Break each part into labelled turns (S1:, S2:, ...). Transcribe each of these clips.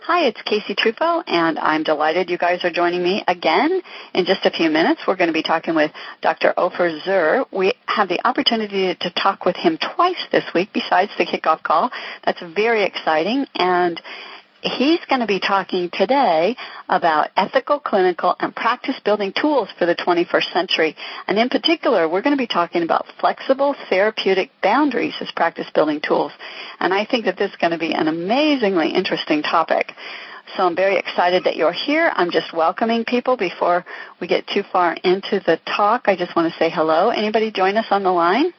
S1: Hi, it's Casey Truffaut, and I'm delighted you guys are joining me again. In just a few minutes, we're going to be talking with Dr. Ofer Zur. We have the opportunity to talk with him twice this week besides the kickoff call. That's very exciting, and he's going to be talking today about ethical, clinical, and practice-building tools for the 21st century. And in particular, we're going to be talking about flexible therapeutic boundaries as practice-building tools. And I think that this is going to be an amazingly interesting topic. So I'm very excited that you're here. I'm just welcoming people before we get too far into the talk. I just want to say hello. Anybody join us on the line?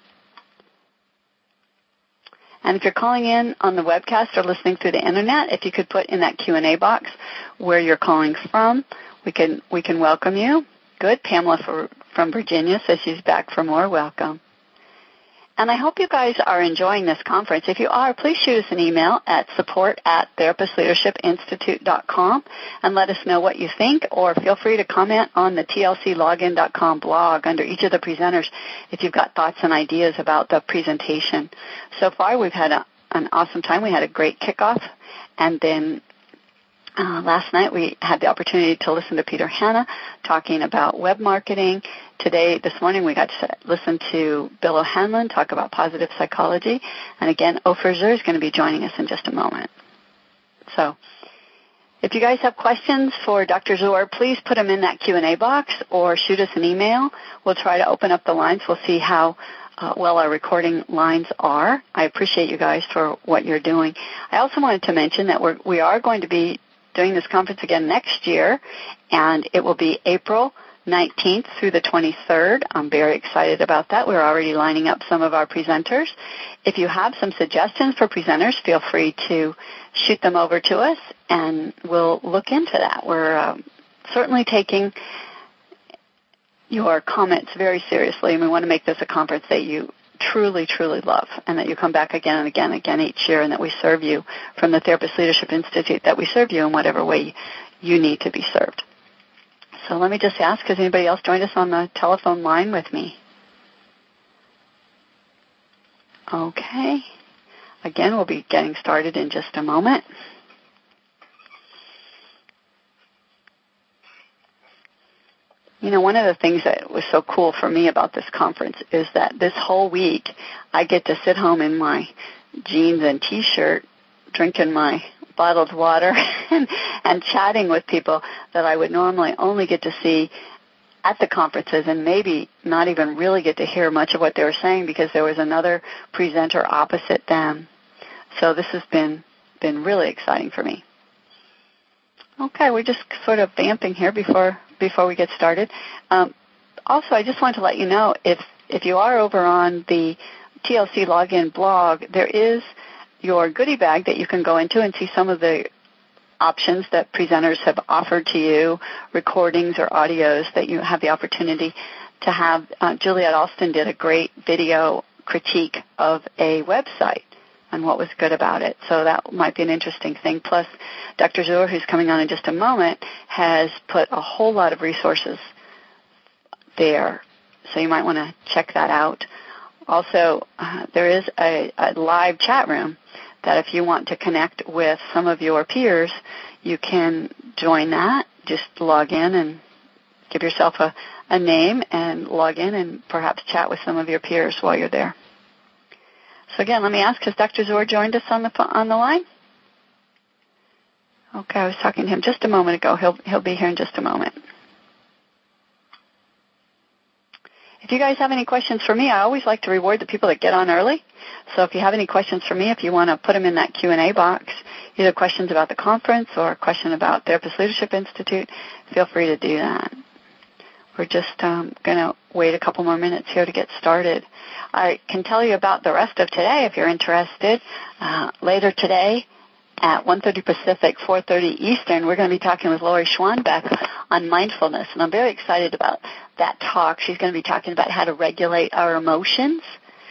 S1: And if you're calling in on the webcast or listening through the internet, if you could put in that Q&A box where you're calling from, we can welcome you. Good. Pamela from Virginia says she's back for more. Welcome. And I hope you guys are enjoying this conference. If you are, please shoot us an email at support@therapistleadershipinstitute.com and let us know what you think, or feel free to comment on the tlclogin.com blog under each of the presenters if you've got thoughts and ideas about the presentation. So far, we've had an awesome time. We had a great kickoff, and then last night we had the opportunity to listen to Peter Hanna talking about web marketing. This morning, we got to listen to Bill O'Hanlon talk about positive psychology. And again, Ofer Zur is going to be joining us in just a moment. So if you guys have questions for Dr. Zur, please put them in that Q&A box or shoot us an email. We'll try to open up the lines. We'll see how well our recording lines are. I appreciate you guys for what you're doing. I also wanted to mention that we are going to be doing this conference again next year, and it will be April 19th through the 23rd. I'm very excited about that. We're already lining up some of our presenters. If you have some suggestions for presenters, feel free to shoot them over to us, and we'll look into that. We're certainly taking your comments very seriously, and we want to make this a conference that you truly, truly love, and that you come back again and again and again each year, and that we serve you from the Therapist Leadership Institute, that we serve you in whatever way you need to be served. So let me just ask, has anybody else joined us on the telephone line with me? Okay. Again, we'll be getting started in just a moment. You know, one of the things that was so cool for me about this conference is that this whole week I get to sit home in my jeans and T-shirt drinking my bottled water and chatting with people that I would normally only get to see at the conferences, and maybe not even really get to hear much of what they were saying because there was another presenter opposite them. So this has been really exciting for me. Okay, we're just sort of vamping here before we get started. Also, I just want to let you know, if you are over on the TLC Login blog, there is your goodie bag that you can go into and see some of the options that presenters have offered to you, recordings or audios that you have the opportunity to have. Juliet Alston did a great video critique of a website and what was good about it. So that might be an interesting thing. Plus, Dr. Zur, who's coming on in just a moment, has put a whole lot of resources there. So you might want to check that out. Also, there is a live chat room that if you want to connect with some of your peers, you can join that. Just log in and give yourself a name and log in and perhaps chat with some of your peers while you're there. So again, let me ask, has Dr. Zur joined us on the line? Okay, I was talking to him just a moment ago. He'll be here in just a moment. If you guys have any questions for me, I always like to reward the people that get on early. So if you have any questions for me, if you want to put them in that Q&A box, either questions about the conference or a question about Therapist Leadership Institute, feel free to do that. We're just going to wait a couple more minutes here to get started. I can tell you about the rest of today if you're interested. Later today at 1:30 Pacific, 4:30 Eastern, we're going to be talking with Lori Schwanbeck on mindfulness, and I'm very excited about that talk. She's going to be talking about how to regulate our emotions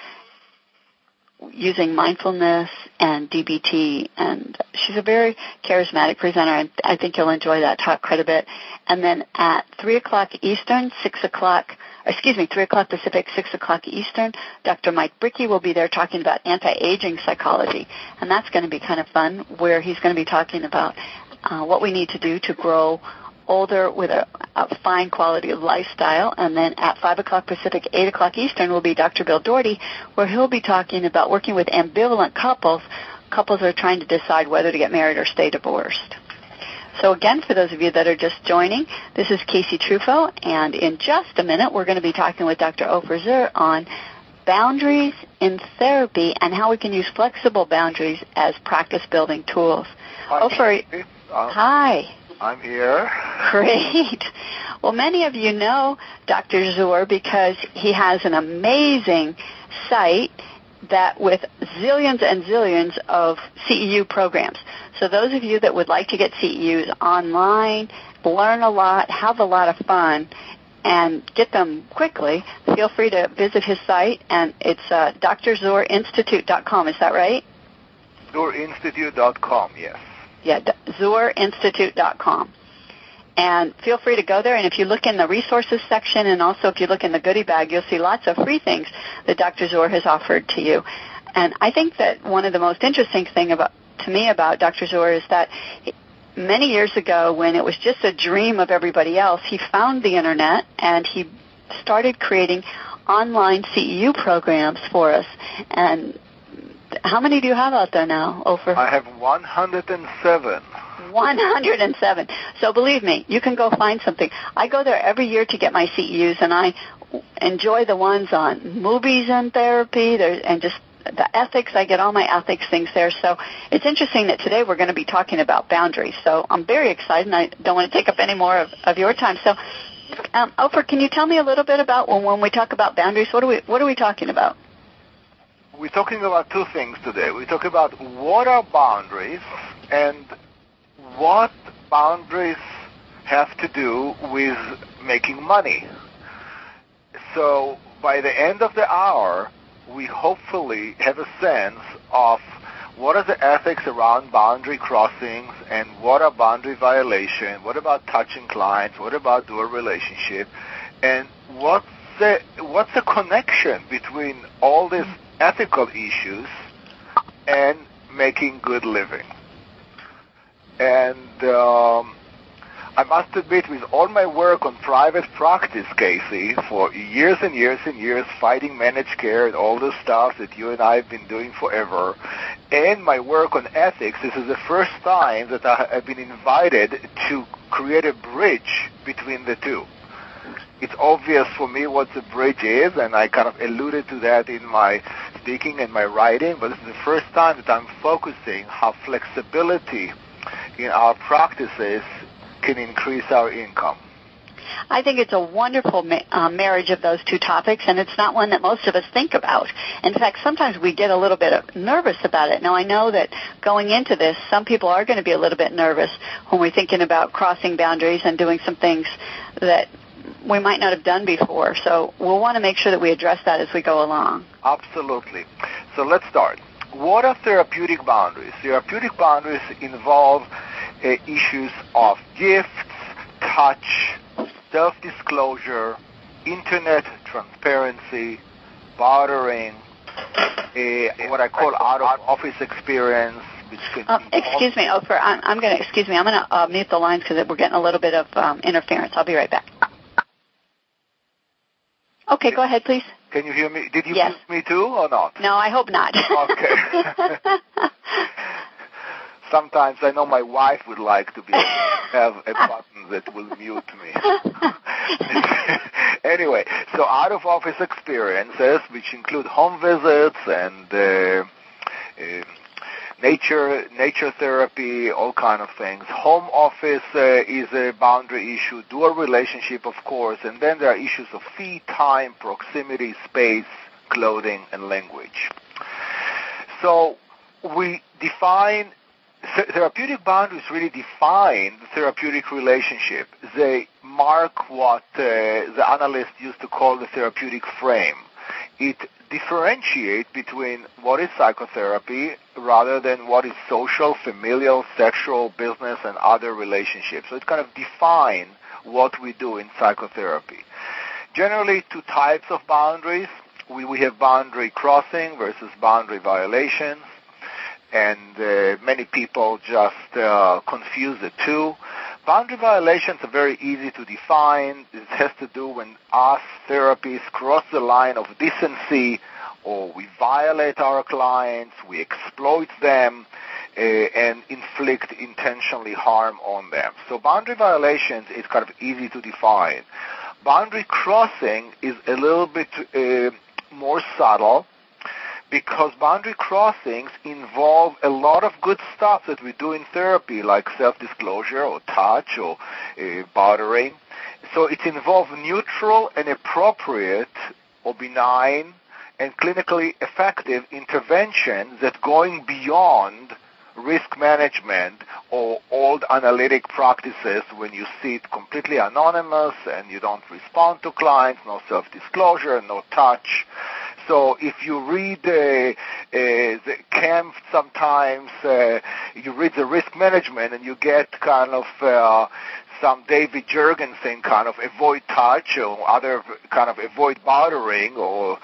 S1: using mindfulness and DBT, and she's a very charismatic presenter, and I think you'll enjoy that talk quite a bit. And then at 3 o'clock Eastern, 3 o'clock Pacific, 6 o'clock Eastern, Dr. Mike Brickey will be there talking about anti-aging psychology, and that's going to be kind of fun, where he's going to be talking about what we need to do to grow older with a fine quality of lifestyle. And then at 5 o'clock Pacific, 8 o'clock Eastern will be Dr. Bill Doherty, where he'll be talking about working with ambivalent couples. Couples are trying to decide whether to get married or stay divorced. So again, for those of you that are just joining, this is Casey Truffaut, and in just a minute, we're going to be talking with Dr. Ofer Zur on boundaries in therapy and how we can use flexible boundaries as practice-building tools. Ofer, hi.
S2: I'm here.
S1: Great. Well, many of you know Dr. Zur because he has an amazing site that with zillions and zillions of CEU programs. So those of you that would like to get CEUs online, learn a lot, have a lot of fun, and get them quickly, feel free to visit his site, and it's drzourinstitute.com. Is that right?
S2: Zourinstitute.com, yes.
S1: Yeah, zourinstitute.com. And feel free to go there, and if you look in the resources section and also if you look in the goodie bag, you'll see lots of free things that Dr. Zur has offered to you. And I think that one of the most interesting thing to me about Dr. Zur is that many years ago, when it was just a dream of everybody else, he found the Internet and he started creating online CEU programs for us. And how many do you have out there now, Ofer?
S2: I have 107.
S1: 107. So believe me, you can go find something. I go there every year to get my CEUs, and I enjoy the ones on movies and therapy and just the ethics. I get all my ethics things there. So it's interesting that today we're going to be talking about boundaries. So I'm very excited, and I don't want to take up any more of your time. So, Ofer, can you tell me a little bit about when we talk about boundaries, what are we talking about?
S2: We're talking about two things today. We talk about what are boundaries and what boundaries have to do with making money. So by the end of the hour, we hopefully have a sense of what are the ethics around boundary crossings and what are boundary violations, what about touching clients, what about dual relationship, and what's the connection between all these ethical issues and making good living. And I must admit, with all my work on private practice, Casey, for years and years and years, fighting managed care and all the stuff that you and I have been doing forever, and my work on ethics, this is the first time that I've been invited to create a bridge between the two. It's obvious for me what the bridge is, and I kind of alluded to that in my speaking and my writing, but this is the first time that I'm focusing how flexibility in our practices can increase our income.
S1: I think it's a wonderful marriage of those two topics, and it's not one that most of us think about. In fact, sometimes we get a little bit nervous about it. Now, I know that going into this, some people are going to be a little bit nervous when we're thinking about crossing boundaries and doing some things that we might not have done before. So we'll want to make sure that we address that as we go along.
S2: Absolutely. So let's start. What are therapeutic boundaries? Therapeutic boundaries involve issues of gifts, touch, self-disclosure, internet transparency, bartering, what I call out-of-office experience.
S1: Excuse me, Ofer. I'm going to mute the lines because we're getting a little bit of interference. I'll be right back. Okay, go ahead, please.
S2: Can you hear me? Did you
S1: Yes.
S2: mute me too or not?
S1: No, I hope not.
S2: Okay. Sometimes I know my wife would like to have a button that will mute me. Anyway, so out-of-office experiences, which include home visits and nature therapy, all kind of things. Home office is a boundary issue, dual relationship, of course, and then there are issues of fee, time, proximity, space, clothing, and language. So we define therapeutic boundaries really define the therapeutic relationship. They mark what the analysts used to call the therapeutic frame. It differentiates between what is psychotherapy rather than what is social, familial, sexual, business, and other relationships. So it kind of defines what we do in psychotherapy. Generally, two types of boundaries. We have boundary crossing versus boundary violations. and many people just confuse the two. Boundary violations are very easy to define. It has to do when us therapists cross the line of decency, or we violate our clients, we exploit them, and inflict intentionally harm on them. So boundary violations is kind of easy to define. Boundary crossing is a little bit more subtle, because boundary crossings involve a lot of good stuff that we do in therapy, like self-disclosure or touch or bartering. So it involves neutral and appropriate or benign and clinically effective interventions that going beyond risk management or old analytic practices when you see it completely anonymous and you don't respond to clients, no self-disclosure, no touch. So if you read the camp sometimes, you read the risk management and you get kind of some David Jurgensen kind of avoid touch or other kind of avoid bartering, or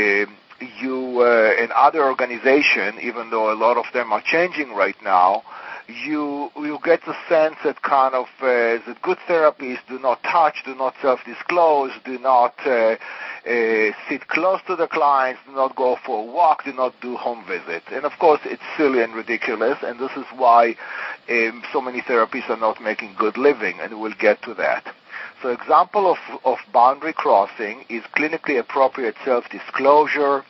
S2: in other organizations, even though a lot of them are changing right now, you get the sense that kind of that good therapists do not touch, do not self-disclose, do not sit close to the clients, do not go for a walk, do not do home visits. And of course, it's silly and ridiculous, and this is why so many therapists are not making good living, and we'll get to that. So example of boundary crossing is clinically appropriate self-disclosure,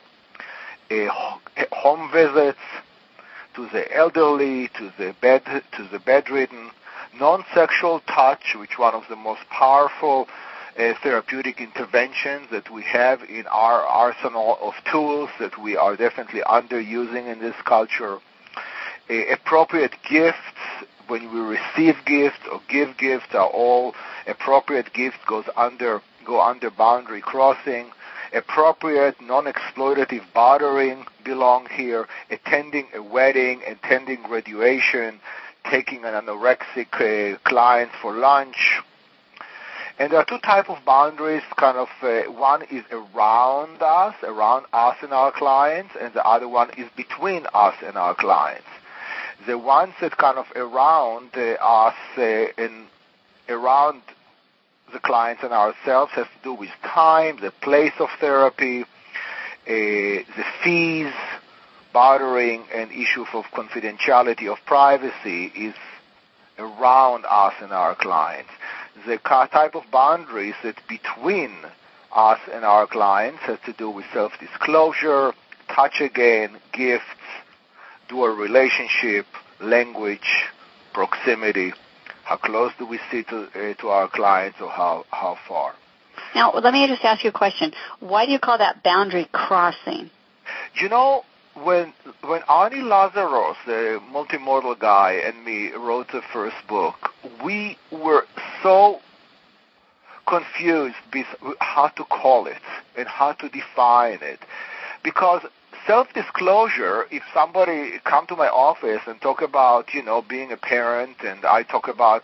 S2: home visits to the elderly, to the bedridden, non-sexual touch, which is one of the most powerful therapeutic interventions that we have in our arsenal of tools that we are definitely underusing in this culture. Appropriate gifts, when we receive gifts or give gifts, are all appropriate gifts go under boundary crossing. Appropriate non-exploitative bartering belong here. Attending a wedding, attending graduation, taking an anorexic client for lunch. And there are two types of boundaries. Kind of one is around us and our clients, and the other one is between us and our clients. The ones that kind of around us and around the clients and ourselves has to do with time, the place of therapy, the fees, bartering, and issue of confidentiality of privacy is around us and our clients. The type of boundaries that between us and our clients has to do with self-disclosure, touch again, gifts, dual relationship, language, proximity. How close do we sit to our clients, or how far?
S1: Now, let me just ask you a question. Why do you call that boundary crossing?
S2: You know, when Arnie Lazaros, the multimodal guy, and me wrote the first book, we were so confused with how to call it and how to define it. Because self-disclosure, if somebody come to my office and talk about, being a parent, and I talk about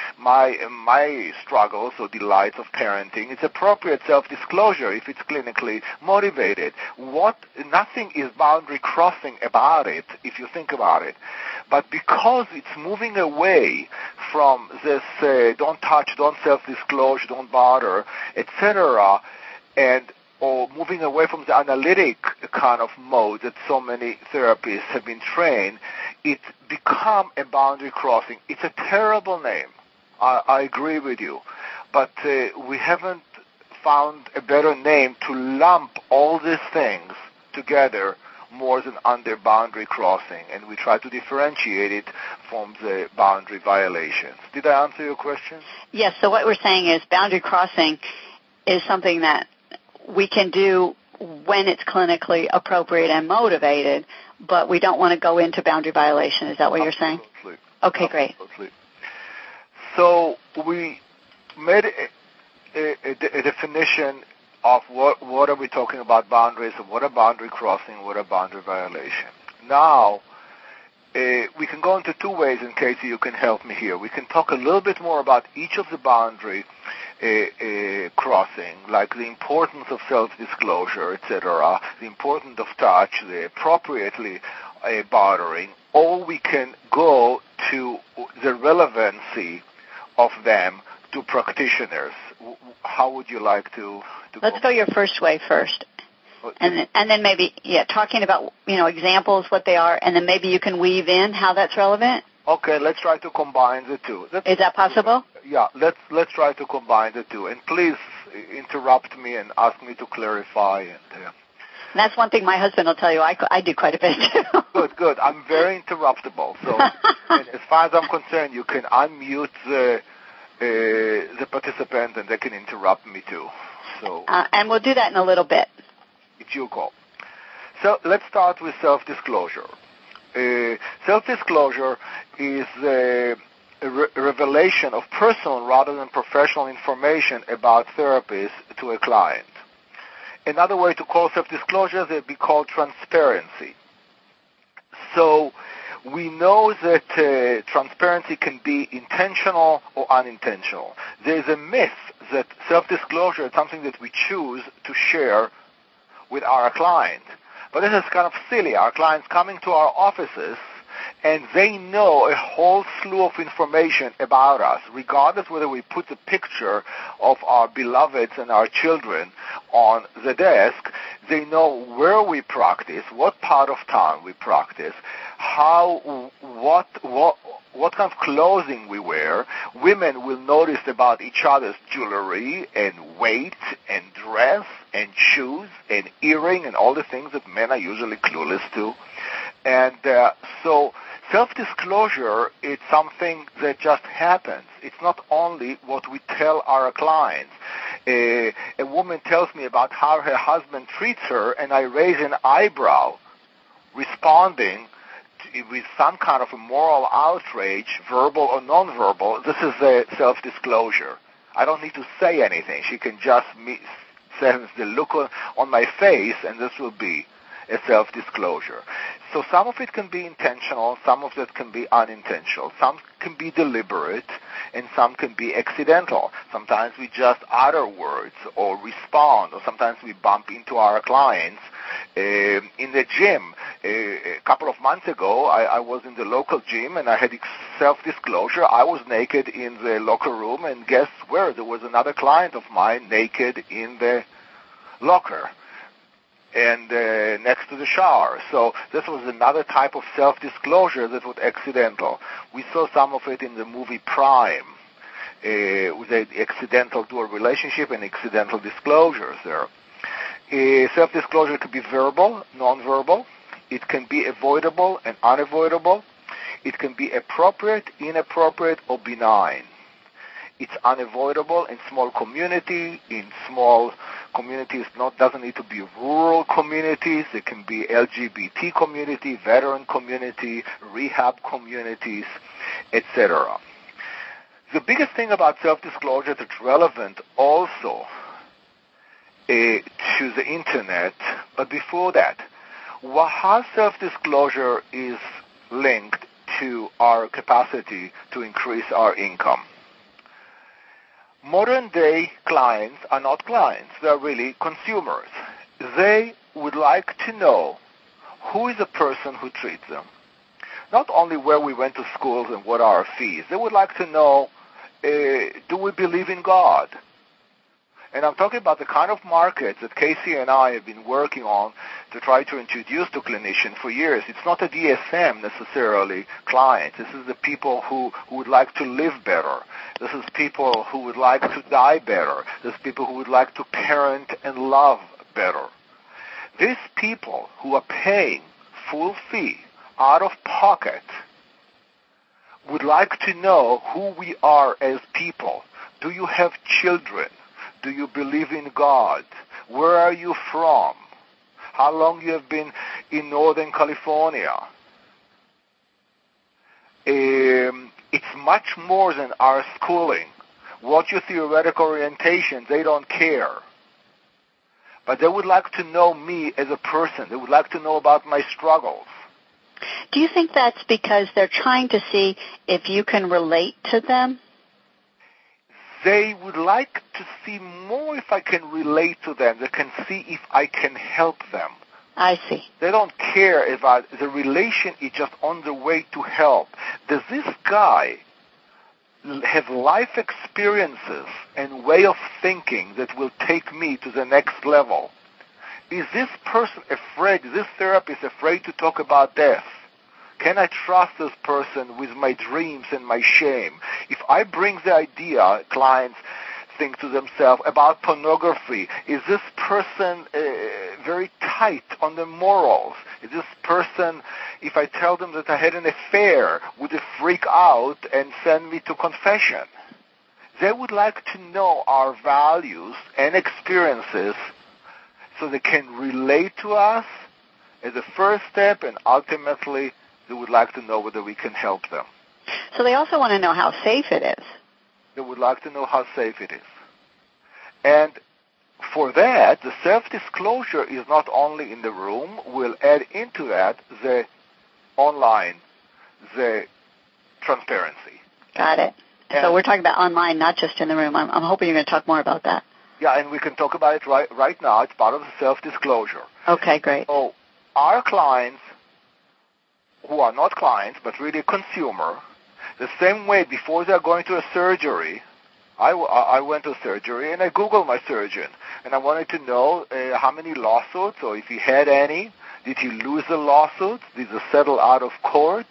S2: my struggles or delights of parenting, it's appropriate self-disclosure if it's clinically motivated. Nothing is boundary crossing about it, if you think about it. But because it's moving away from this don't touch, don't self-disclose, don't barter, etc., or moving away from the analytic kind of mode that so many therapists have been trained, it's become a boundary crossing. It's a terrible name. I agree with you. But we haven't found a better name to lump all these things together more than under boundary crossing, and we try to differentiate it from the boundary violations. Did I answer your question?
S1: Yes, so what we're saying is boundary crossing is something that we can do when it's clinically appropriate and motivated, but we don't want to go into boundary violation. Is that what you're saying?
S2: Absolutely.
S1: Okay, great.
S2: Absolutely. So we made a definition of what are we talking about boundaries, and what are boundary crossing, what are boundary violation. Now, we can go into two ways in case you can help me here. We can talk a little bit more about each of the boundary crossing, like the importance of self-disclosure, etc., the importance of touch, the appropriately bothering, or we can go to the relevancy of them to practitioners. How would you like to
S1: Let's go your first way first. And then maybe, talking about, examples, what they are, and then maybe you can weave in how that's relevant.
S2: Okay, let's try to combine the two.
S1: Is that possible?
S2: Yeah, let's try to combine the two. And please interrupt me and ask me to clarify. And
S1: that's one thing my husband will tell you. I do quite a bit too.
S2: Good. I'm very interruptible. So and as far as I'm concerned, you can unmute the participant and they can interrupt me too. So
S1: and we'll do that in a little bit.
S2: It's your call. So let's start with self-disclosure. Self-disclosure is a revelation of personal rather than professional information about therapists to a client. Another way to call self-disclosure would be called transparency. So we know that transparency can be intentional or unintentional. There's a myth that self-disclosure is something that we choose to share with our client. But this is kind of silly. Our clients coming to our offices and they know a whole slew of information about us, regardless whether we put a picture of our beloveds and our children on the desk. They know where we practice, what part of town we practice, what kind of clothing we wear. Women will notice about each other's jewelry and weight and dress and shoes and earring and all the things that men are usually clueless to. And so self-disclosure is something that just happens. It's not only what we tell our clients. A woman tells me about how her husband treats her, and I raise an eyebrow, responding with some kind of a moral outrage, verbal or nonverbal. This is a self-disclosure. I don't need to say anything. She can just sense the look on my face, and this will be a self-disclosure. So some of it can be intentional, some of it can be unintentional, some can be deliberate, and some can be accidental. Sometimes we just utter words or respond, or sometimes we bump into our clients in the gym. A couple of months ago, I was in the local gym, and I had self-disclosure. I was naked in the locker room, and guess where? There was another client of mine naked in the locker and next to the shower. So this was another type of self-disclosure that was accidental. We saw some of it in the movie Prime, with the accidental dual relationship and accidental disclosures there. Self-disclosure could be verbal, non-verbal. It can be avoidable and unavoidable. It can be appropriate, inappropriate, or benign. It's unavoidable in small community. In small communities, doesn't need to be rural communities. It can be LGBT community, veteran community, rehab communities, etc. The biggest thing about self-disclosure that's relevant also to the internet, but before that, how self-disclosure is linked to our capacity to increase our income. Modern-day clients are not clients. They're really consumers. They would like to know who is the person who treats them. Not only where we went to schools and what are our fees. They would like to know, do we believe in God? And I'm talking about the kind of markets that Casey and I have been working on to try to introduce to clinicians for years. It's not a DSM necessarily clients. This is the people who would like to live better. This is people who would like to die better. This is people who would like to parent and love better. These people who are paying full fee out of pocket would like to know who we are as people. Do you have children? Do you believe in God? Where are you from? How long you have been in Northern California? It's much more than our schooling. What's your theoretical orientation? They don't care. But they would like to know me as a person. They would like to know about my struggles.
S1: Do you think that's because they're trying to see if you can relate to them?
S2: They would like to see more if I can relate to them. They can see if I can help them
S1: I see.
S2: They don't care about the relation is just on the way to help. Does this guy have life experiences and way of thinking that will take me to the next level? Is this person afraid, this therapist afraid to talk about death? Can I trust this person with my dreams and my shame? If I bring the idea, clients think to themselves about pornography, is this person very tight on the morals? Is this person, if I tell them that I had an affair, would they freak out and send me to confession? They would like to know our values and experiences so they can relate to us as a first step, and ultimately they would like to know whether we can help them.
S1: So they also want to know how safe it is.
S2: They would like to know how safe it is. And for that, the self-disclosure is not only in the room. We'll add into that the online, the transparency.
S1: Got it. And so we're talking about online, not just in the room. I'm hoping you're going to talk more about that.
S2: Yeah, and we can talk about it right now. It's part of the self-disclosure.
S1: Okay, great.
S2: So our clients, who are not clients but really consumer, the same way before they're going to a surgery, I went to surgery and I Googled my surgeon, and I wanted to know how many lawsuits, or if he had any. Did he lose the lawsuits? Did he settle out of court?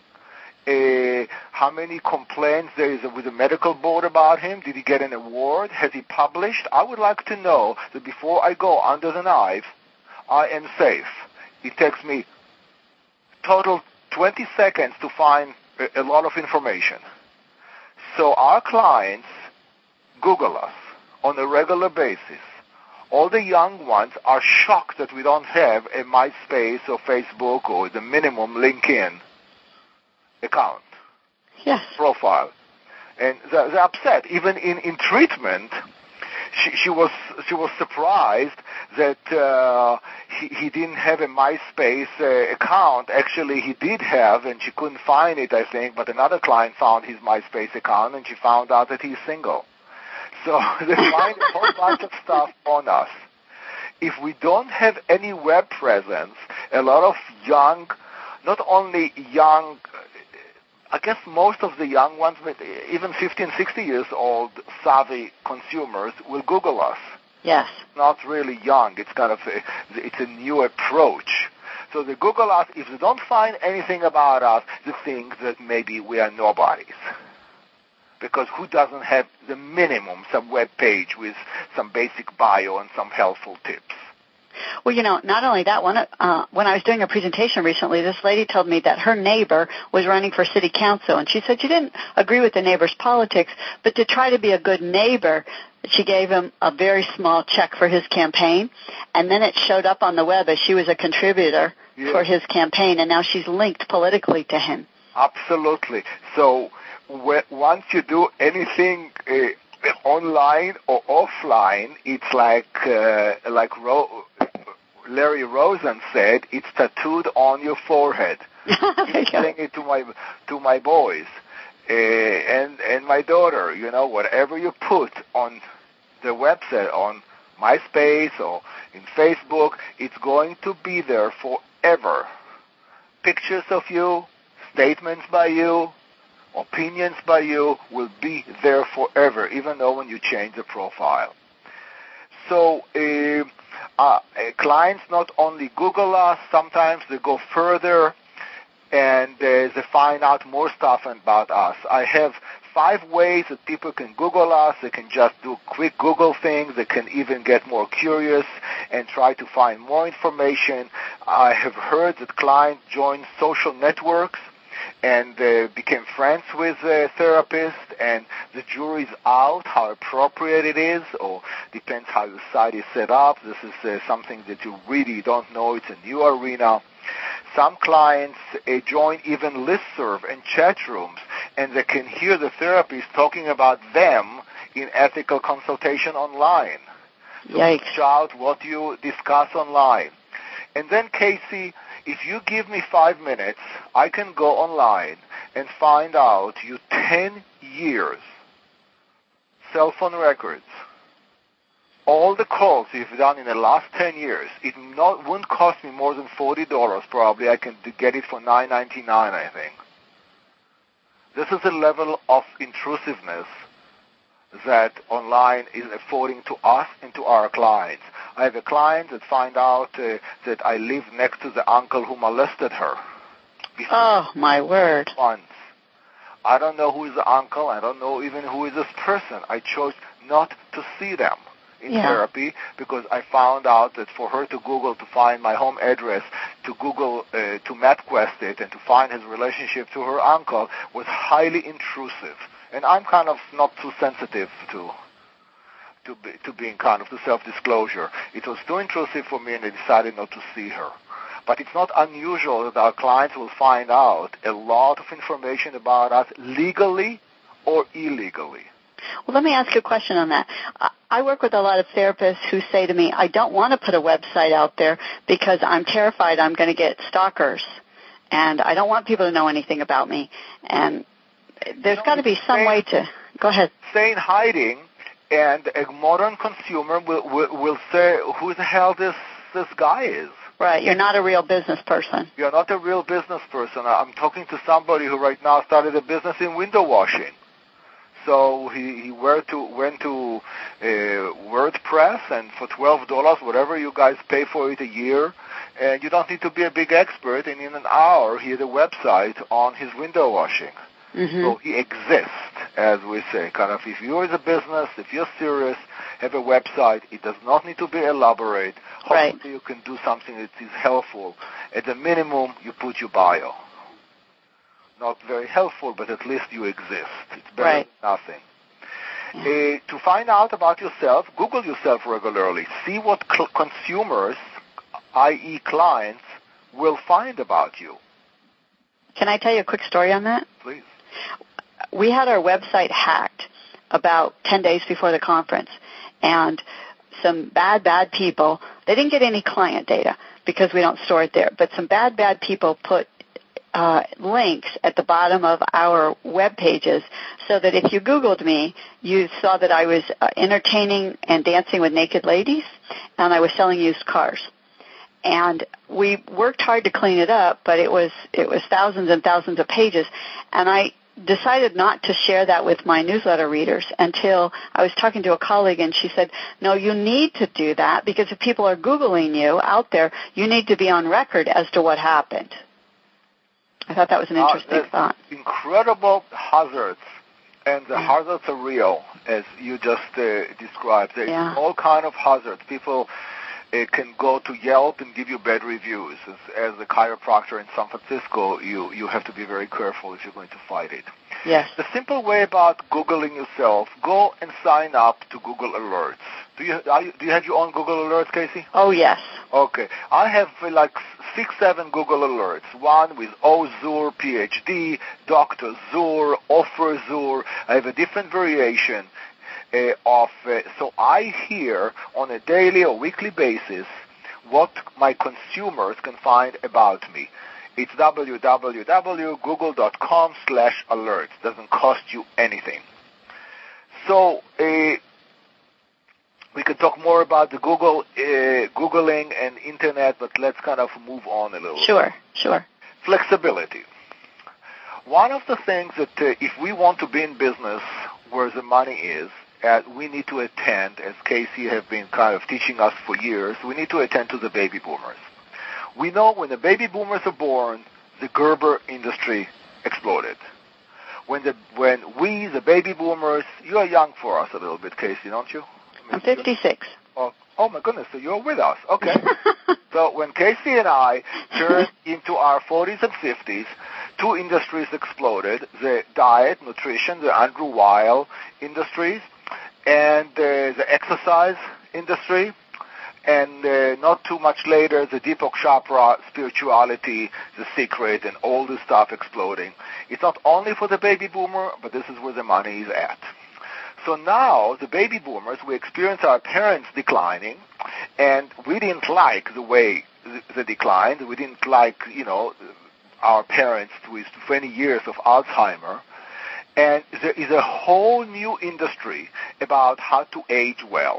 S2: How many complaints there is with the medical board about him? Did he get an award? Has he published? I would like to know that before I go under the knife, I am safe. It takes me total 20 seconds to find a lot of information. So our clients Google us on a regular basis. All the young ones are shocked that we don't have a MySpace or Facebook or the minimum LinkedIn account, profile. And they're upset. Even in treatment, she was surprised that he didn't have a MySpace account. Actually, he did have, and she couldn't find it, I think, but another client found his MySpace account, and she found out that he's single. So they find a whole bunch of stuff on us. If we don't have any web presence, a lot of young, not only young, I guess most of the young ones, even 50 and 60 years old savvy consumers will Google us.
S1: Yes.
S2: Not really young. It's kind of it's a new approach. So they Google us. If they don't find anything about us, they think that maybe we are nobodies. Because who doesn't have the minimum, some web page with some basic bio and some helpful tips?
S1: Well, not only that, when I was doing a presentation recently, this lady told me that her neighbor was running for city council, and she said she didn't agree with the neighbor's politics, but to try to be a good neighbor, she gave him a very small check for his campaign, and then it showed up on the web as she was a contributor for his campaign, and now she's linked politically to him.
S2: Absolutely. So once you do anything online or offline, it's like Larry Rosen said, it's tattooed on your forehead. I'm saying it to my boys and my daughter. Whatever you put on the website, on MySpace or in Facebook, it's going to be there forever. Pictures of you, statements by you, opinions by you will be there forever, even though when you change the profile. So clients not only Google us, sometimes they go further and they find out more stuff about us. I have 5 ways that people can Google us. They can just do quick Google things. They can even get more curious and try to find more information. I have heard that clients join social networks and became friends with a therapist, and the jury's out how appropriate it is, or depends how your site is set up. This is something that you really don't know. It's a new arena. Some clients join even listserv and chat rooms, and they can hear the therapist talking about them in ethical consultation online. So watch out what you discuss online. And then, Casey, if you give me 5 minutes, I can go online and find out you 10 years cell phone records, all the calls you've done in the last 10 years, it wouldn't cost me more than $40 probably. I can get it for $9.99, I think. This is the level of intrusiveness that online is affording to us and to our clients. I have a client that find out that I live next to the uncle who molested her.
S1: Oh, my word.
S2: Once. I don't know who is the uncle. I don't know even who is this person. I chose not to see them in therapy because I found out that for her to Google to find my home address, to Google, to MapQuest it, and to find his relationship to her uncle was highly intrusive. And I'm kind of not too sensitive to being kind of to self-disclosure. It was too intrusive for me, and I decided not to see her. But it's not unusual that our clients will find out a lot of information about us legally or illegally.
S1: Well, let me ask you a question on that. I work with a lot of therapists who say to me, I don't want to put a website out there because I'm terrified I'm going to get stalkers, and I don't want people to know anything about me. And there's got to be some way to... Go ahead.
S2: Stay in hiding, and a modern consumer will say, who the hell this guy is?
S1: Right, you're not a real business person.
S2: You're not a real business person. I'm talking to somebody who right now started a business in window washing. So he went to WordPress, and for $12, whatever you guys pay for it a year, and you don't need to be a big expert, and in an hour he had a website on his window washing.
S1: Mm-hmm.
S2: So he exists, as we say. Kind of, if you're in a business, if you're serious, have a website. It does not need to be elaborate. Hopefully you can do something that is helpful. At the minimum, you put your bio. Not very helpful, but at least you exist. It's better than nothing. Yeah. To find out about yourself, Google yourself regularly. See what consumers, i.e. clients, will find about you.
S1: Can I tell you a quick story on that?
S2: Please.
S1: We had our website hacked about 10 days before the conference, and some bad people, they didn't get any client data because we don't store it there, but some bad people put links at the bottom of our web pages so that if you Googled me, you saw that I was entertaining and dancing with naked ladies, and I was selling used cars. And we worked hard to clean it up, but it was thousands and thousands of pages, and I decided not to share that with my newsletter readers until I was talking to a colleague, and she said, no, you need to do that because if people are Googling you out there, you need to be on record as to what happened. I thought that was an interesting thought.
S2: Incredible hazards, and the hazards are real, as you just described. There's all kind of hazards. People can go to Yelp and give you bad reviews. As a chiropractor in San Francisco, you have to be very careful if you're going to fight it.
S1: Yes.
S2: The simple way about Googling yourself, go and sign up to Google Alerts. Do you have your own Google Alerts, Casey?
S1: Oh, yes.
S2: Okay. I have like 6-7 Google Alerts. One with Ozur, PhD, Dr. Zur, Offer Zur. I have a different variation so I hear on a daily or weekly basis what my consumers can find about me. It's www.google.com/alerts. Doesn't cost you anything. So we could talk more about the Googling and Internet, but let's kind of move on a little.
S1: Sure.
S2: Flexibility. One of the things that if we want to be in business where the money is, we need to attend, as Casey have been kind of teaching us for years, we need to attend to the baby boomers. We know when the baby boomers are born, the Gerber industry exploded. When we, the baby boomers, you are young for us a little bit, Casey, don't you?
S1: I'm 56.
S2: Oh my goodness, so you're with us. Okay. So when Casey and I turned into our 40s and 50s, two industries exploded, the diet, nutrition, the Andrew Weil industries, and the exercise industry, and not too much later, the Deepak Chopra, spirituality, the secret, and all this stuff exploding. It's not only for the baby boomer, but this is where the money is at. So now, the baby boomers, we experience our parents declining, and we didn't like the way they declined. We didn't like, our parents with 20 years of Alzheimer. And there is a whole new industry about how to age well.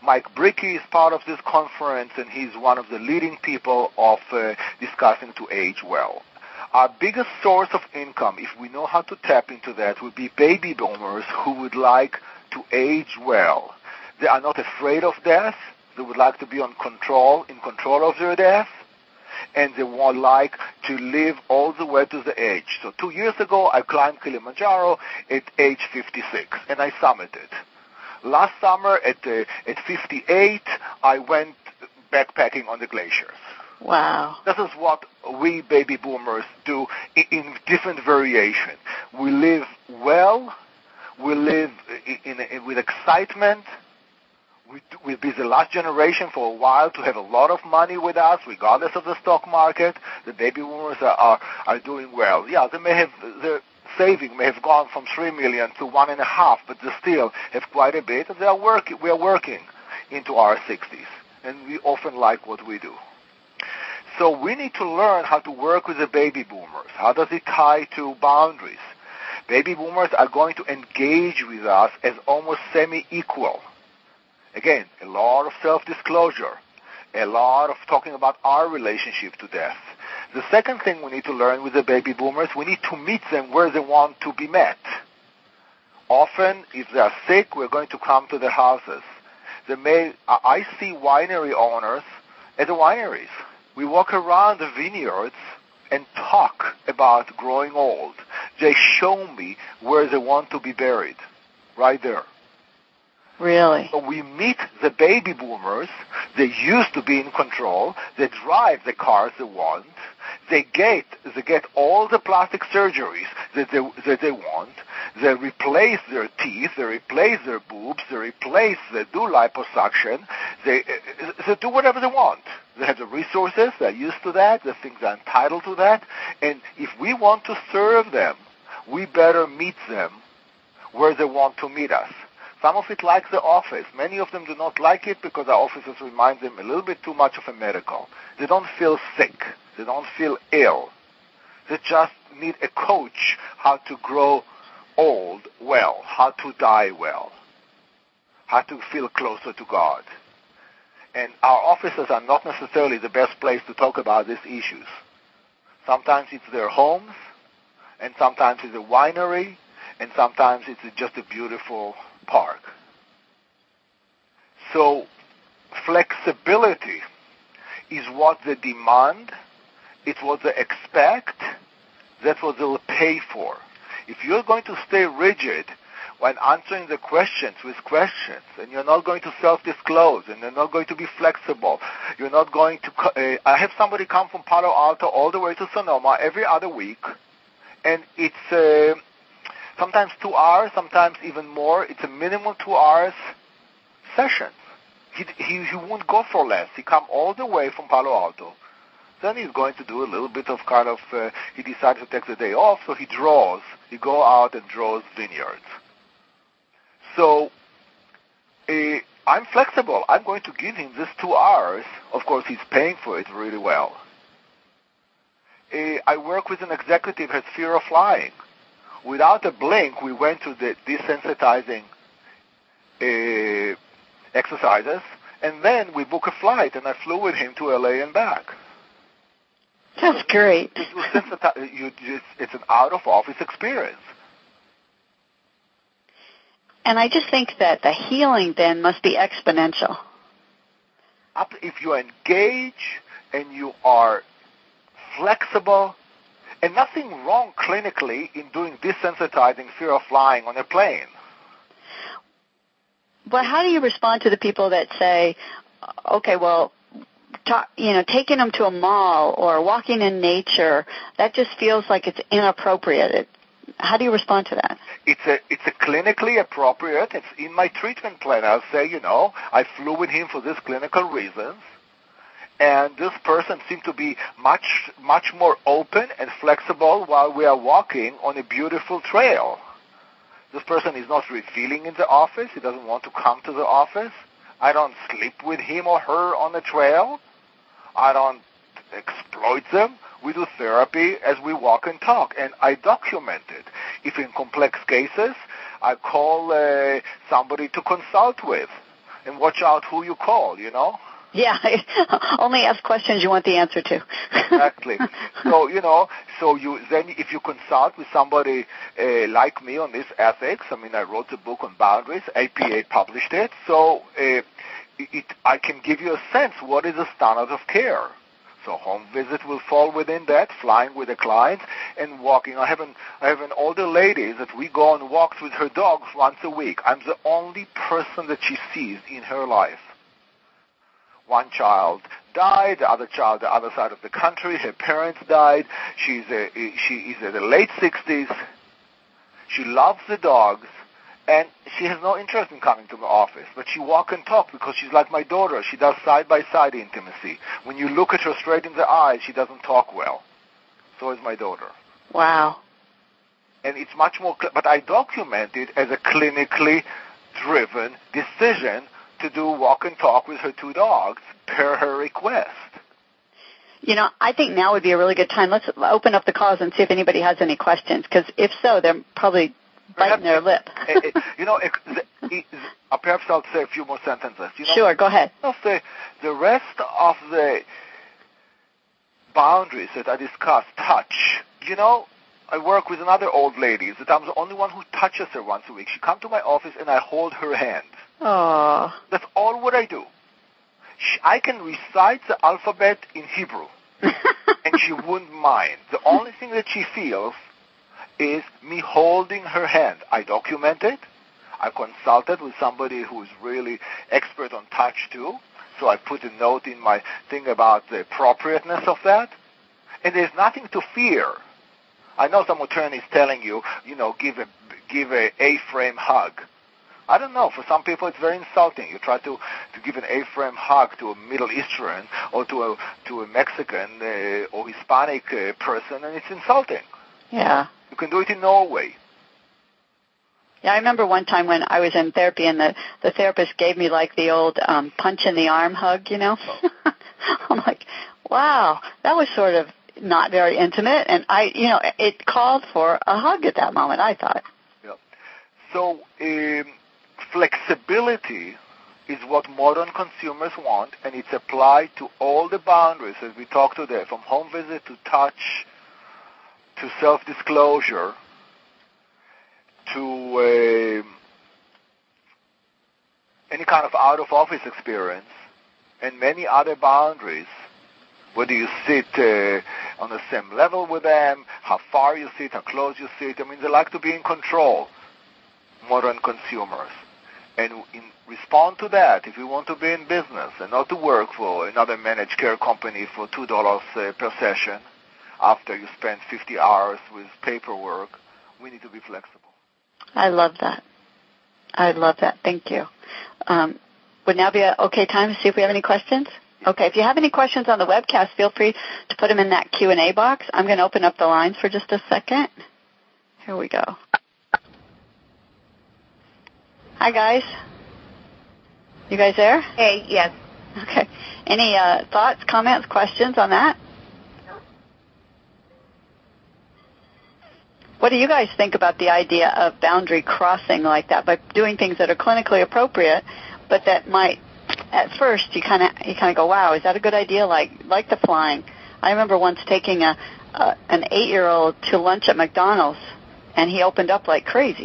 S2: Mike Bricky is part of this conference, and he's one of the leading people of discussing to age well. Our biggest source of income, if we know how to tap into that, would be baby boomers who would like to age well. They are not afraid of death. They would like to be in control of their death, and they would like to live all the way to the edge. So 2 years ago, I climbed Kilimanjaro at age 56, and I summited. Last summer, at 58, I went backpacking on the glaciers.
S1: Wow.
S2: This is what we baby boomers do in different variation. We live well. We live with excitement. We'll be the last generation for a while to have a lot of money with us, regardless of the stock market. The baby boomers are doing well. Yeah, their saving may have gone from $3 million to $1.5 million, but they still have quite a bit. And we are working into our 60s, and we often like what we do. So we need to learn how to work with the baby boomers. How does it tie to boundaries? Baby boomers are going to engage with us as almost semi-equal. Again, a lot of self-disclosure, a lot of talking about our relationship to death. The second thing we need to learn with the baby boomers, we need to meet them where they want to be met. Often, if they are sick, we're going to come to their houses. I see winery owners at the wineries. We walk around the vineyards and talk about growing old. They show me where they want to be buried, right there.
S1: Really?
S2: So we meet the baby boomers. They used to be in control. They drive the cars they want. They get all the plastic surgeries that they want. They replace their teeth. They replace their boobs. They do liposuction. They do whatever they want. They have the resources. They're used to that. They think they're entitled to that. And if we want to serve them, we better meet them where they want to meet us. Some of it like the office. Many of them do not like it because our offices remind them a little bit too much of a medical. They don't feel sick. They don't feel ill. They just need a coach how to grow old well, how to die well, how to feel closer to God. And our offices are not necessarily the best place to talk about these issues. Sometimes it's their homes, and sometimes it's a winery, and sometimes it's just a beautiful park. So flexibility is what they demand. It's what they expect. That's what they'll pay for. If you're going to stay rigid when answering the questions with questions, and you're not going to self-disclose, and you're not going to be flexible, you're not going to... I have somebody come from Palo Alto all the way to Sonoma every other week, and it's sometimes 2 hours, sometimes even more. It's a minimum 2 hours session. He won't go for less. He come all the way from Palo Alto. Then he's going to do a little bit of he decided to take the day off, so he draws. He go out and draws vineyards. So I'm flexible. I'm going to give him this 2 hours. Of course, he's paying for it really well. I work with an executive who has fear of flying. Without a blink, we went to the desensitizing exercises, and then we booked a flight, and I flew with him to LA and back.
S1: That's great.
S2: It's an out-of-office experience.
S1: And I just think that the healing then must be exponential.
S2: If you engage and you are flexible, and nothing wrong clinically in doing desensitizing fear of flying on a plane.
S1: But how do you respond to the people that say, okay, well, taking them to a mall or walking in nature, that just feels like it's inappropriate. How do you respond to that?
S2: It's a clinically appropriate. It's in my treatment plan. I'll say, I flew with him for these clinical reasons, and this person seemed to be much, much more open and flexible while we are walking on a beautiful trail. This person is not revealing in the office. He doesn't want to come to the office. I don't sleep with him or her on the trail. I don't exploit them. We do therapy as we walk and talk, and I document it. If in complex cases, I call somebody to consult with. and watch out who you call, you know?
S1: Yeah, only ask questions you want the answer to.
S2: Exactly. So, you know, then if you consult with somebody like me on this ethics, I mean, I wrote a book on boundaries, APA published it, so I can give you a sense what is the standard of care. So home visit will fall within that, flying with the clients and walking. I have an older lady that we go on walks with her dogs once a week. I'm the only person that she sees in her life. One child died, the other child the other side of the country, her parents died. She is in the late 60s. She loves the dogs, and she has no interest in coming to my office. But she walk and talk because she's like my daughter. She does side-by-side intimacy. When you look at her straight in the eyes, she doesn't talk well. So is my daughter.
S1: Wow.
S2: And it's much more, but I document it as a clinically driven decision to do walk and talk with her two dogs per her request.
S1: You know, I think now would be a really good time. Let's open up the calls and see if anybody has any questions, because if so, they're probably biting their lip.
S2: You know, perhaps I'll say a few more sentences. You know,
S1: sure, go ahead.
S2: The rest of the boundaries that I discussed, touch, you know, I work with another old lady that I'm the only one who touches her once a week. She comes to my office and I hold her hand.
S1: Oh.
S2: That's all what I do. I can recite the alphabet in Hebrew, and she wouldn't mind. The only thing that she feels is me holding her hand. I document it. I consulted with somebody who is really expert on touch too, so I put a note in my thing about the appropriateness of that. And there's nothing to fear. I know some attorneys telling you, you know, give a A-frame hug. I don't know. For some people, it's very insulting. You try to give an A-frame hug to a Middle Eastern or to a Mexican or Hispanic person, and it's insulting.
S1: Yeah.
S2: You can do it in Norway.
S1: Yeah, I remember one time when I was in therapy, and the therapist gave me like the old punch in the arm hug, you know. I'm like, wow, that was sort of not very intimate, and it called for a hug at that moment, I thought.
S2: Yeah. So flexibility is what modern consumers want, and it's applied to all the boundaries as we talked today, from home visit to touch to self-disclosure to any kind of out-of-office experience and many other boundaries, whether you sit on the same level with them, how far you sit, how close you sit. I mean, they like to be in control, modern consumers. And in response to that, if you want to be in business and not to work for another managed care company for $2 per session after you spend 50 hours with paperwork, we need to be flexible.
S1: I love that. Thank you. Would now be an okay time to see if we have any questions? Okay, if you have any questions on the webcast, feel free to put them in that Q&A box. I'm going to open up the lines for just a second. Here we go. Hi, guys. You guys there?
S3: Hey, yes.
S1: Okay. Any thoughts, comments, questions on that? What do you guys think about the idea of boundary crossing like that, by doing things that are clinically appropriate, but that might, at first, you kind of go, wow, is that a good idea? Like the flying. I remember once taking an 8-year-old to lunch at McDonald's, and he opened up like crazy.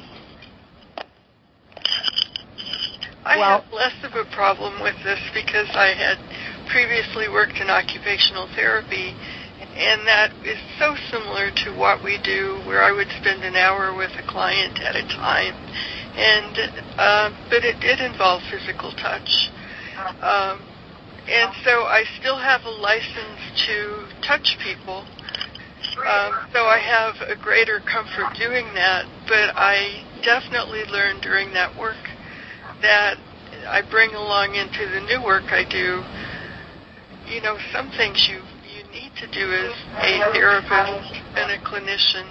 S4: I have less of a problem with this because I had previously worked in occupational therapy, and that is so similar to what we do, where I would spend an hour with a client at a time, but it did involve physical touch. And so I still have a license to touch people, so I have a greater comfort doing that, but I definitely learned during that work that I bring along into the new work I do. You know, some things you need to do as a therapist and a clinician,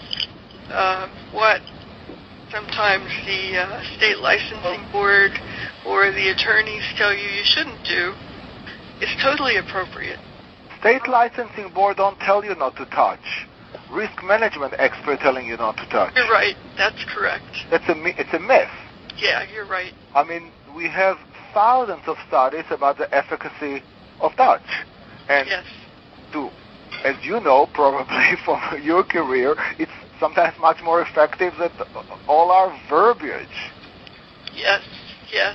S4: what sometimes the state licensing board or the attorneys tell you shouldn't do is totally appropriate.
S2: State licensing board don't tell you not to touch. Risk management expert telling you not to touch.
S4: You're right. That's correct.
S2: It's a myth.
S4: Yeah, you're right.
S2: I mean, we have thousands of studies about the efficacy of touch. And
S4: Yes.
S2: as you know, probably from your career, it's sometimes much more effective than all our verbiage.
S4: Yes. Yes.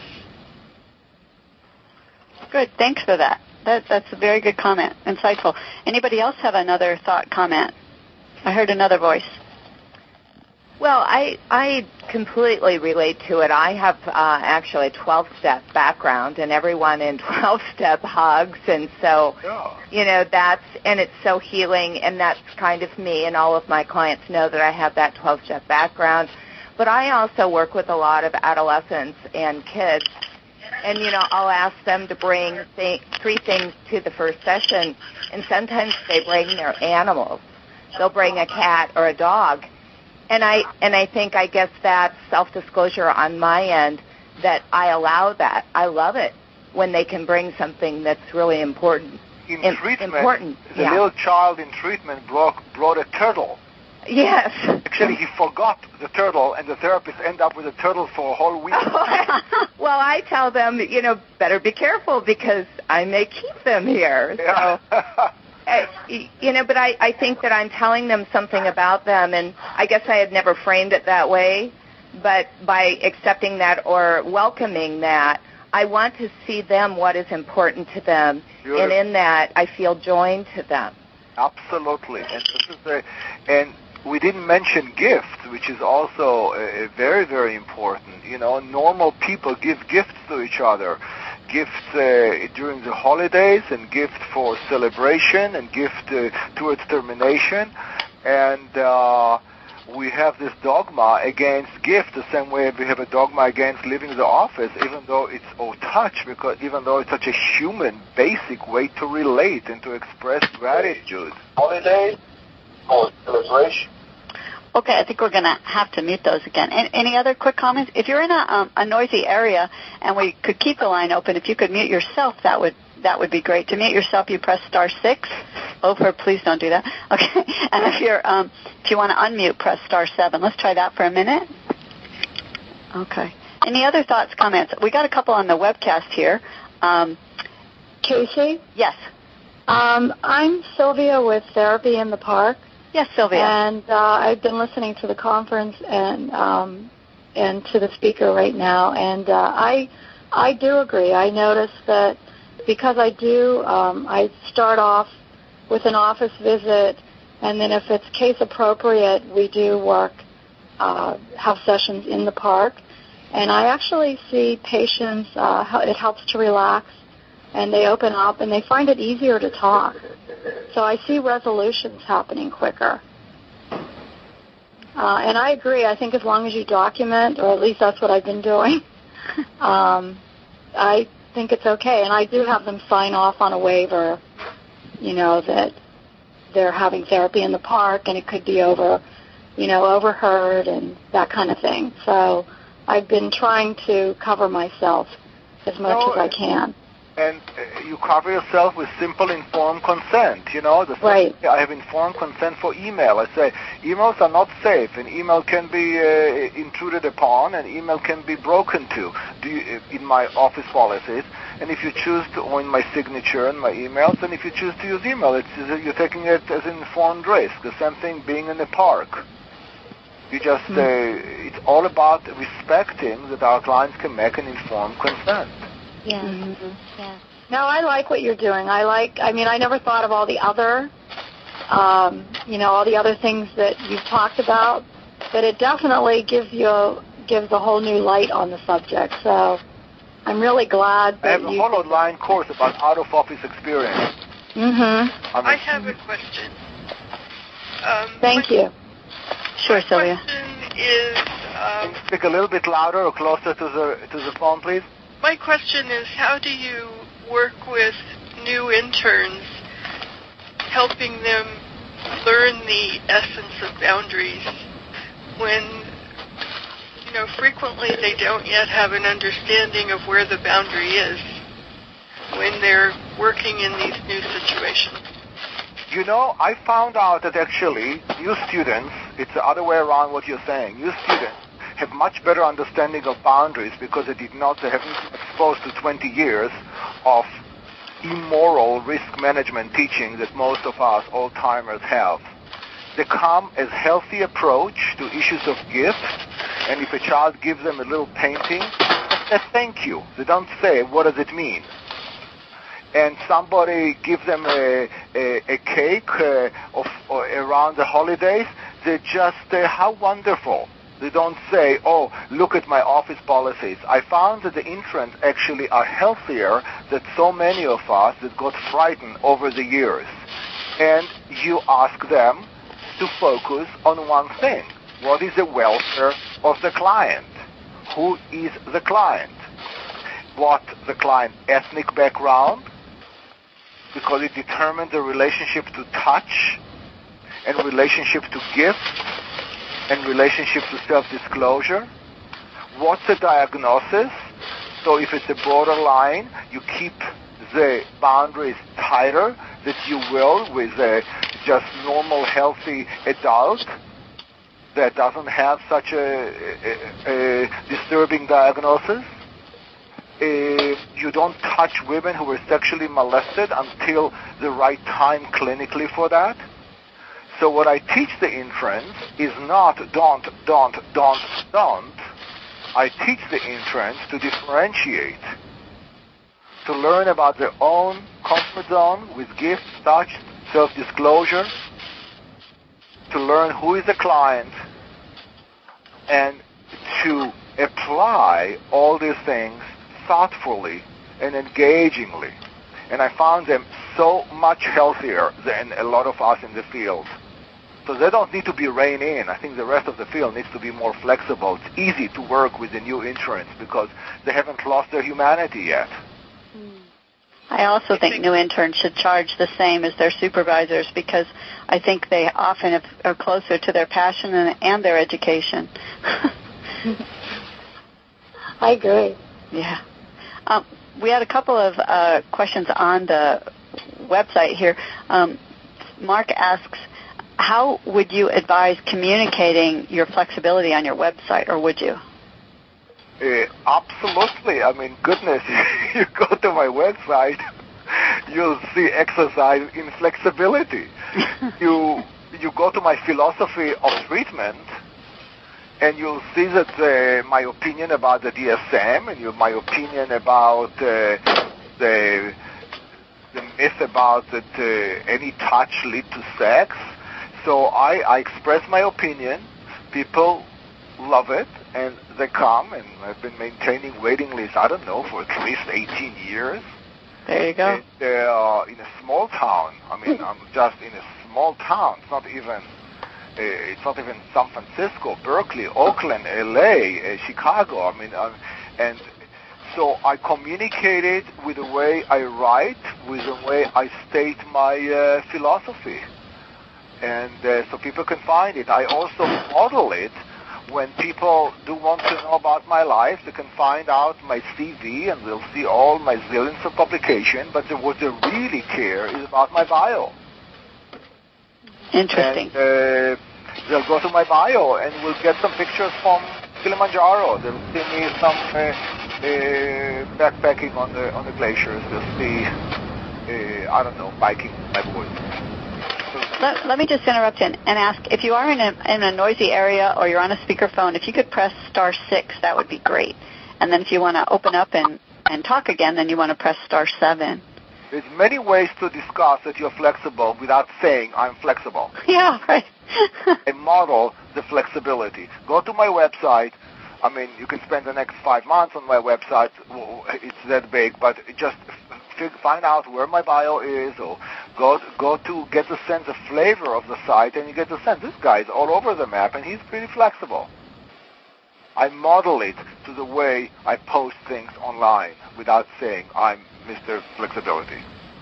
S1: Good. Thanks for that. That's a very good comment. Insightful. Anybody else have another thought, comment? I heard another voice.
S3: Well, I completely relate to it. I have actually a 12-step background, and everyone in 12-step hugs, and so, and it's so healing, and that's kind of me, and all of my clients know that I have that 12-step background. But I also work with a lot of adolescents and kids, and, I'll ask them to bring 3 things to the first session, and sometimes they bring their animals. They'll bring a cat or a dog. And I think, I guess that's self-disclosure on my end, that I allow that. I love it when they can bring something that's really important.
S2: In treatment, the little child in treatment brought a turtle.
S3: Yes.
S2: Actually, he forgot the turtle, and the therapist ended up with a turtle for a whole week.
S3: Well, I tell them, better be careful because I may keep them here.
S2: Yeah.
S3: So. But I think that I'm telling them something about them, and I guess I had never framed it that way, but by accepting that or welcoming that, I want to see them what is important to them, Beautiful. And in that, I feel joined to them.
S2: Absolutely, and we didn't mention gifts, which is also very, very important. Normal people give gifts to each other. Gifts during the holidays, and gift for celebration, and gift towards termination. And we have this dogma against gift, the same way we have a dogma against leaving the office, even though it's touch, because even though it's such a human, basic way to relate and to express gratitude. Holidays or celebration.
S1: Okay, I think we're going to have to mute those again. Any other quick comments? If you're in a noisy area and we could keep the line open, if you could mute yourself, that would be great. To mute yourself, you press *6. Over, please don't do that. Okay, and if you want to unmute, press *7. Let's try that for a minute. Okay. Any other thoughts, comments? We got a couple on the webcast here.
S5: Casey?
S1: Yes.
S5: I'm Sylvia with Therapy in the Park.
S1: Yes, Sylvia.
S5: And I've been listening to the conference and to the speaker right now, and I do agree. I notice that because I start off with an office visit, and then if it's case appropriate, we do have sessions in the park, and I actually see patients. It helps to relax, and they open up, and they find it easier to talk. So I see resolutions happening quicker. And I agree. I think as long as you document, or at least that's what I've been doing, I think it's okay. And I do have them sign off on a waiver, that they're having therapy in the park, and it could be overheard and that kind of thing. So I've been trying to cover myself as much as I can.
S2: And you cover yourself with simple informed consent.
S5: Right.
S2: I have informed consent for email. I say emails are not safe, and email can be intruded upon, and email can be broken to. In my office policies, and if you choose to, or in my signature and my emails, and if you choose to use email, you're taking it as an informed risk. The same thing being in the park. You just it's all about respecting that our clients can make an informed consent.
S5: Yeah. Mm-hmm. Yeah. No, I like what you're doing. I never thought of all the other, all the other things that you've talked about, but it definitely gives a whole new light on the subject. So I'm really glad that
S2: I have a whole online course about out-of-office experience.
S5: Mm-hmm.
S4: I have a question.
S5: Thank you.
S1: Sure, Sylvia.
S4: My question is...
S2: speak a little bit louder or closer to the phone, please.
S4: My question is, how do you work with new interns, helping them learn the essence of boundaries when, frequently they don't yet have an understanding of where the boundary is when they're working in these new situations?
S2: I found out that actually new students, it's the other way around what you're saying. New students have much better understanding of boundaries because they haven't been exposed to 20 years of immoral risk management teaching that most of us old-timers have. They come as healthy approach to issues of gift, and if a child gives them a little painting, they say thank you. They don't say, what does it mean? And somebody gives them a cake around the holidays, they just say, how wonderful. They don't say, oh, look at my office policies. I found that the interns actually are healthier than so many of us that got frightened over the years. And you ask them to focus on one thing. What is the welfare of the client? Who is the client? What the client's ethnic background? Because it determines the relationship to touch and relationship to gift and relationship to self-disclosure. What's the diagnosis? So if it's a borderline, you keep the boundaries tighter that you will with a just normal, healthy adult that doesn't have such a disturbing diagnosis. You don't touch women who were sexually molested until the right time clinically for that. So what I teach the interns is not don't. I teach the interns to differentiate, to learn about their own comfort zone with gifts, touch, self-disclosure, to learn who is the client, and to apply all these things thoughtfully and engagingly. And I found them so much healthier than a lot of us in the field. So they don't need to be reined in. I think the rest of the field needs to be more flexible. It's easy to work with the new interns because they haven't lost their humanity yet.
S1: I also think new interns should charge the same as their supervisors because I think they often are closer to their passion and their education.
S5: I agree.
S1: Yeah. We had a couple of questions on the website here. Mark asks, how would you advise communicating your flexibility on your website, or would you?
S2: Absolutely. I mean, goodness, you go to my website, you'll see exercise in flexibility. You go to my philosophy of treatment, and you'll see that my opinion about the DSM and my opinion about the myth about that any touch lead to sex. So I express my opinion. People love it, and they come, and I've been maintaining waiting lists, I don't know, for at least 18 years.
S1: There you go.
S2: And, in a small town. I mean, I'm just in a small town. It's not even San Francisco, Berkeley, Oakland, LA, Chicago. I mean, and so I communicate it with the way I write, with the way I state my philosophy. And so people can find it. I also model it. When people do want to know about my life, they can find out my CV and they'll see all my zillions of publications, but what they really care is about my bio.
S1: Interesting.
S2: And they'll go to my bio and we'll get some pictures from Kilimanjaro. They'll see me some backpacking on the glaciers. They'll see, biking my woods.
S1: Let me just interrupt and ask, if you are in a noisy area or you're on a speakerphone, if you could press *6, that would be great. And then if you want to open up and talk again, then you want to press *7.
S2: There's many ways to discuss that you're flexible without saying I'm flexible.
S1: Yeah, right.
S2: And model the flexibility. Go to my website. I mean, you can spend the next 5 months on my website. It's that big, but just find out where my bio is, or go to get the sense of flavor of the site, and you get the sense this guy's all over the map, and he's pretty flexible. I model it to the way I post things online without saying I'm Mr. Flexibility.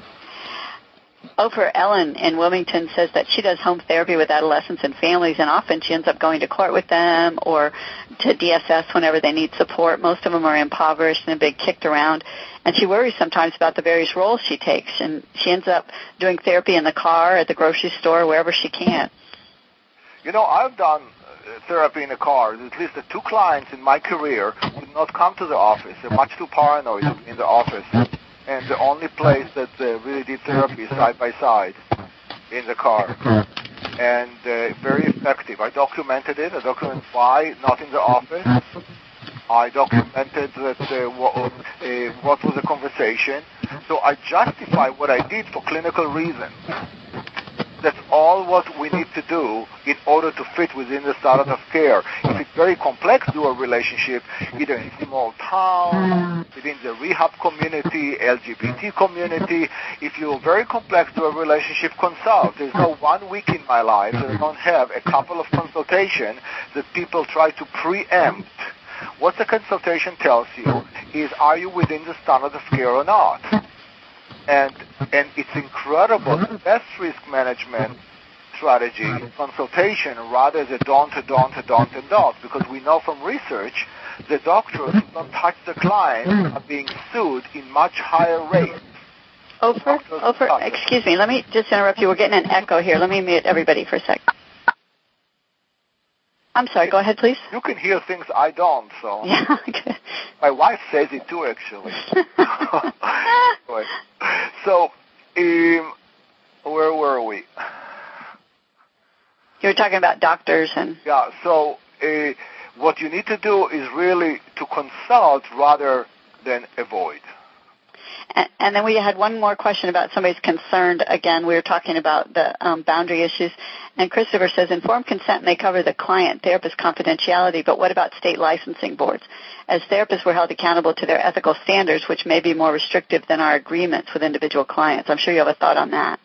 S1: Oprah Ellen in Wilmington says that she does home therapy with adolescents and families, and often she ends up going to court with them or to DSS whenever they need support. Most of them are impoverished and have been kicked around, and she worries sometimes about the various roles she takes, and she ends up doing therapy in the car, at the grocery store, wherever she can.
S2: You know, I've done therapy in a car. At least the 2 clients in my career would not come to the office. They're much too paranoid in the office. And the only place that really did therapy is side by side in the car. And very effective. I documented it. I documented why not in the office. I documented that what was the conversation. So I justify what I did for clinical reasons. That's all what we need to do in order to fit within the standard of care. If it's very complex dual relationship, either in small town, within the rehab community, LGBT community, if you're very complex dual relationship, consult. There's no 1 week in my life that I don't have a couple of consultations that people try to preempt. What the consultation tells you is, are you within the standard of care or not? And it's incredible. The best risk management strategy is consultation rather than don't, because we know from research the doctors who don't touch the client are being sued in much higher rates.
S1: Ofer, excuse me, let me just interrupt you. We're getting an echo here. Let me mute everybody for a sec. I'm sorry, go ahead, please.
S2: You can hear things I don't, so.
S1: Yeah, okay.
S2: My wife says it too, actually. So, where were we?
S1: You were talking about doctors and...
S2: Yeah, so what you need to do is really to consult rather than avoid.
S1: And then we had one more question about somebody's concerned. Again, we were talking about the boundary issues. And Christopher says, informed consent may cover the client-therapist confidentiality, but what about state licensing boards? As therapists, we're held accountable to their ethical standards, which may be more restrictive than our agreements with individual clients. I'm sure you have a thought on that.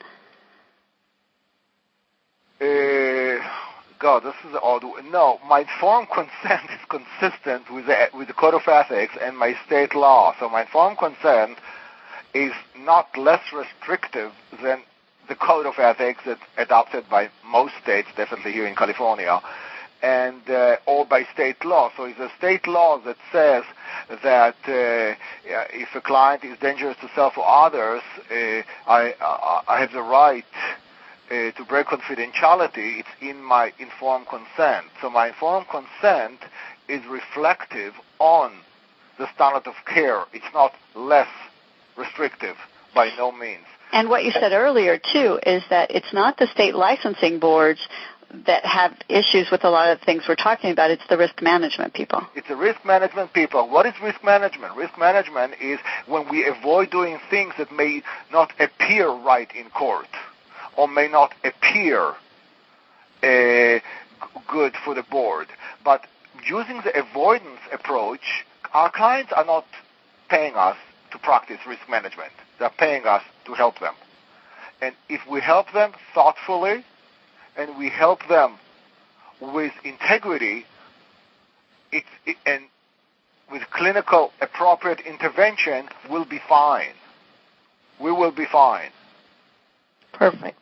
S2: God, this is odd. No, my informed consent is consistent with the Code of Ethics and my state law. So my informed consent is not less restrictive than the Code of Ethics that's adopted by most states, definitely here in California, and or by state law. So it's a state law that says that if a client is dangerous to self or others, I have the right to break confidentiality. It's in my informed consent. So my informed consent is reflective on the standard of care. It's not less restrictive by no means.
S1: And what you said earlier, too, is that it's not the state licensing boards that have issues with a lot of the things we're talking about. It's the risk management people.
S2: It's the risk management people. What is risk management? Risk management is when we avoid doing things that may not appear right in court or may not appear good for the board. But using the avoidance approach, our clients are not paying us to practice risk management. They're paying us to help them. And if we help them thoughtfully and we help them with integrity and with clinical appropriate intervention, we'll be fine. We will be fine.
S1: Perfect.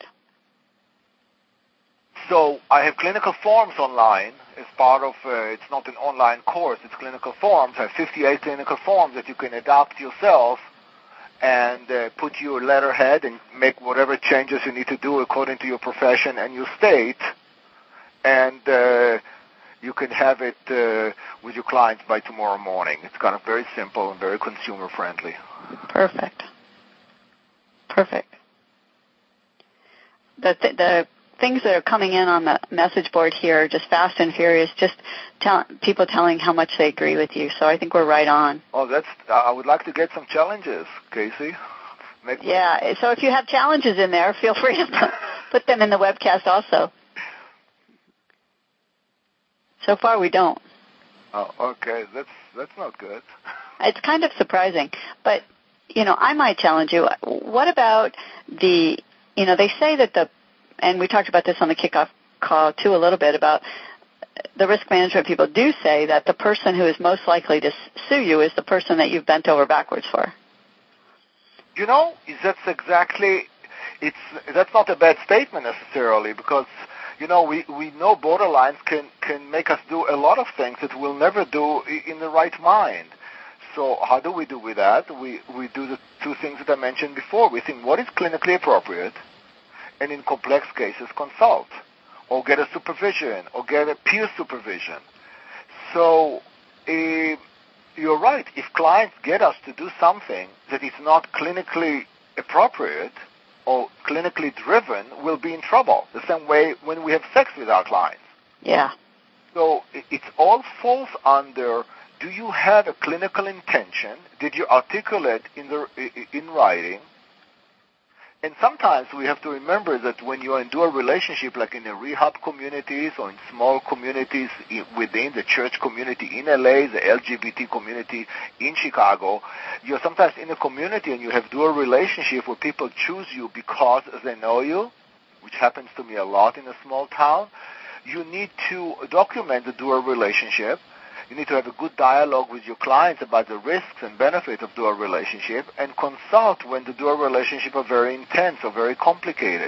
S2: So I have clinical forms online as part of, it's not an online course, it's clinical forms. I have 58 clinical forms that you can adapt yourself and put your letterhead and make whatever changes you need to do according to your profession and your state. And you can have it with your clients by tomorrow morning. It's kind of very simple and very consumer friendly.
S1: Perfect. The things that are coming in on the message board here are just fast and furious, just people telling how much they agree with you. So I think we're right on.
S2: Oh, I would like to get some challenges, Casey.
S1: So if you have challenges in there, feel free to put them in the webcast also. So far we don't.
S2: Oh, okay. That's not good.
S1: It's kind of surprising. But, I might challenge you. What about they say that and we talked about this on the kickoff call, too, a little bit, about the risk management people do say that the person who is most likely to sue you is the person that you've bent over backwards for.
S2: That's not a bad statement necessarily, because, we know borderlines can make us do a lot of things that we'll never do in the right mind. So how do we do with that? We do the 2 things that I mentioned before. We think what is clinically appropriate, and in complex cases, consult. or get a supervision, or get a peer supervision. So you're right. If clients get us to do something that is not clinically appropriate or clinically driven, we'll be in trouble. The same way when we have sex with our clients.
S1: Yeah.
S2: So it all falls under, do you have a clinical intention? Did you articulate in writing? And sometimes we have to remember that when you are in dual relationship, like in a rehab communities or in small communities within the church community in LA, the LGBT community in Chicago, you're sometimes in a community and you have dual relationship where people choose you because they know you, which happens to me a lot in a small town. You need to document the dual relationship. You need to have a good dialogue with your clients about the risks and benefits of dual relationship and consult when the dual relationship are very intense or very complicated.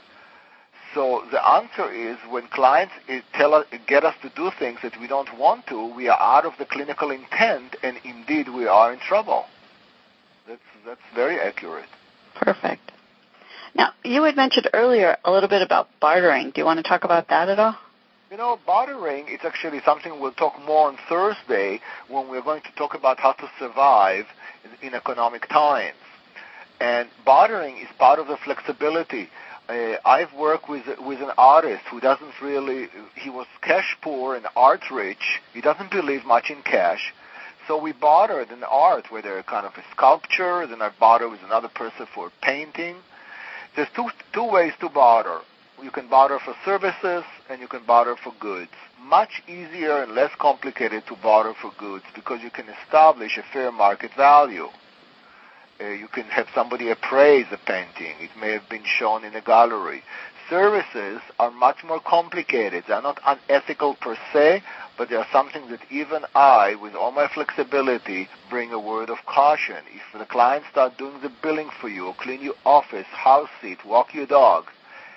S2: So the answer is when clients get us to do things that we don't want to, we are out of the clinical intent and indeed we are in trouble. That's very accurate.
S1: Perfect. Now, you had mentioned earlier a little bit about bartering. Do you want to talk about that at all?
S2: You know, bartering is actually something we'll talk more on Thursday when we're going to talk about how to survive in economic times. And bartering is part of the flexibility. I've worked with an artist who doesn't really, he was cash poor and art rich. He doesn't believe much in cash. So we bartered an art, whether kind of a sculpture, then I barter with another person for painting. There's two ways to barter. You can barter for services and you can barter for goods. Much easier and less complicated to barter for goods because you can establish a fair market value. You can have somebody appraise a painting. It may have been shown in a gallery. Services are much more complicated. They're not unethical per se, but they are something that even I, with all my flexibility, bring a word of caution. If the client starts doing the billing for you, or clean your office, house seat, walk your dog,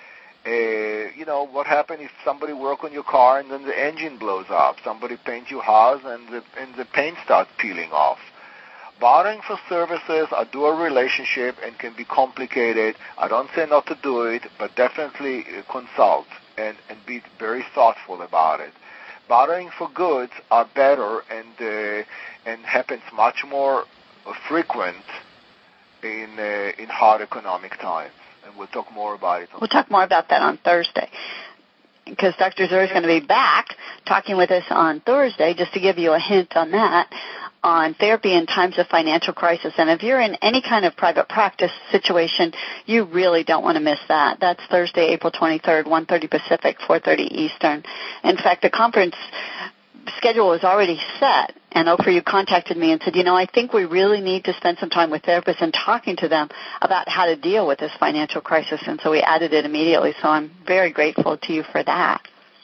S2: what happens if somebody work on your car and then the engine blows up? Somebody paint your house and the paint starts peeling off. Bartering for services are dual relationship and can be complicated. I don't say not to do it, but definitely consult and be very thoughtful about it. Bartering for goods are better and happens much more frequent in hard economic times. And we'll talk more about it.
S1: We'll talk more about that on Thursday, because Dr. Zur is going to be back talking with us on Thursday, just to give you a hint on that, on therapy in times of financial crisis. And if you're in any kind of private practice situation, you really don't want to miss that. That's Thursday, April 23rd, 1:30 Pacific, 4:30 Eastern. In fact, the conference schedule was already set, and Oprah, you contacted me and said, I think we really need to spend some time with therapists and talking to them about how to deal with this financial crisis, and so we added it immediately, so I'm very grateful to you for that.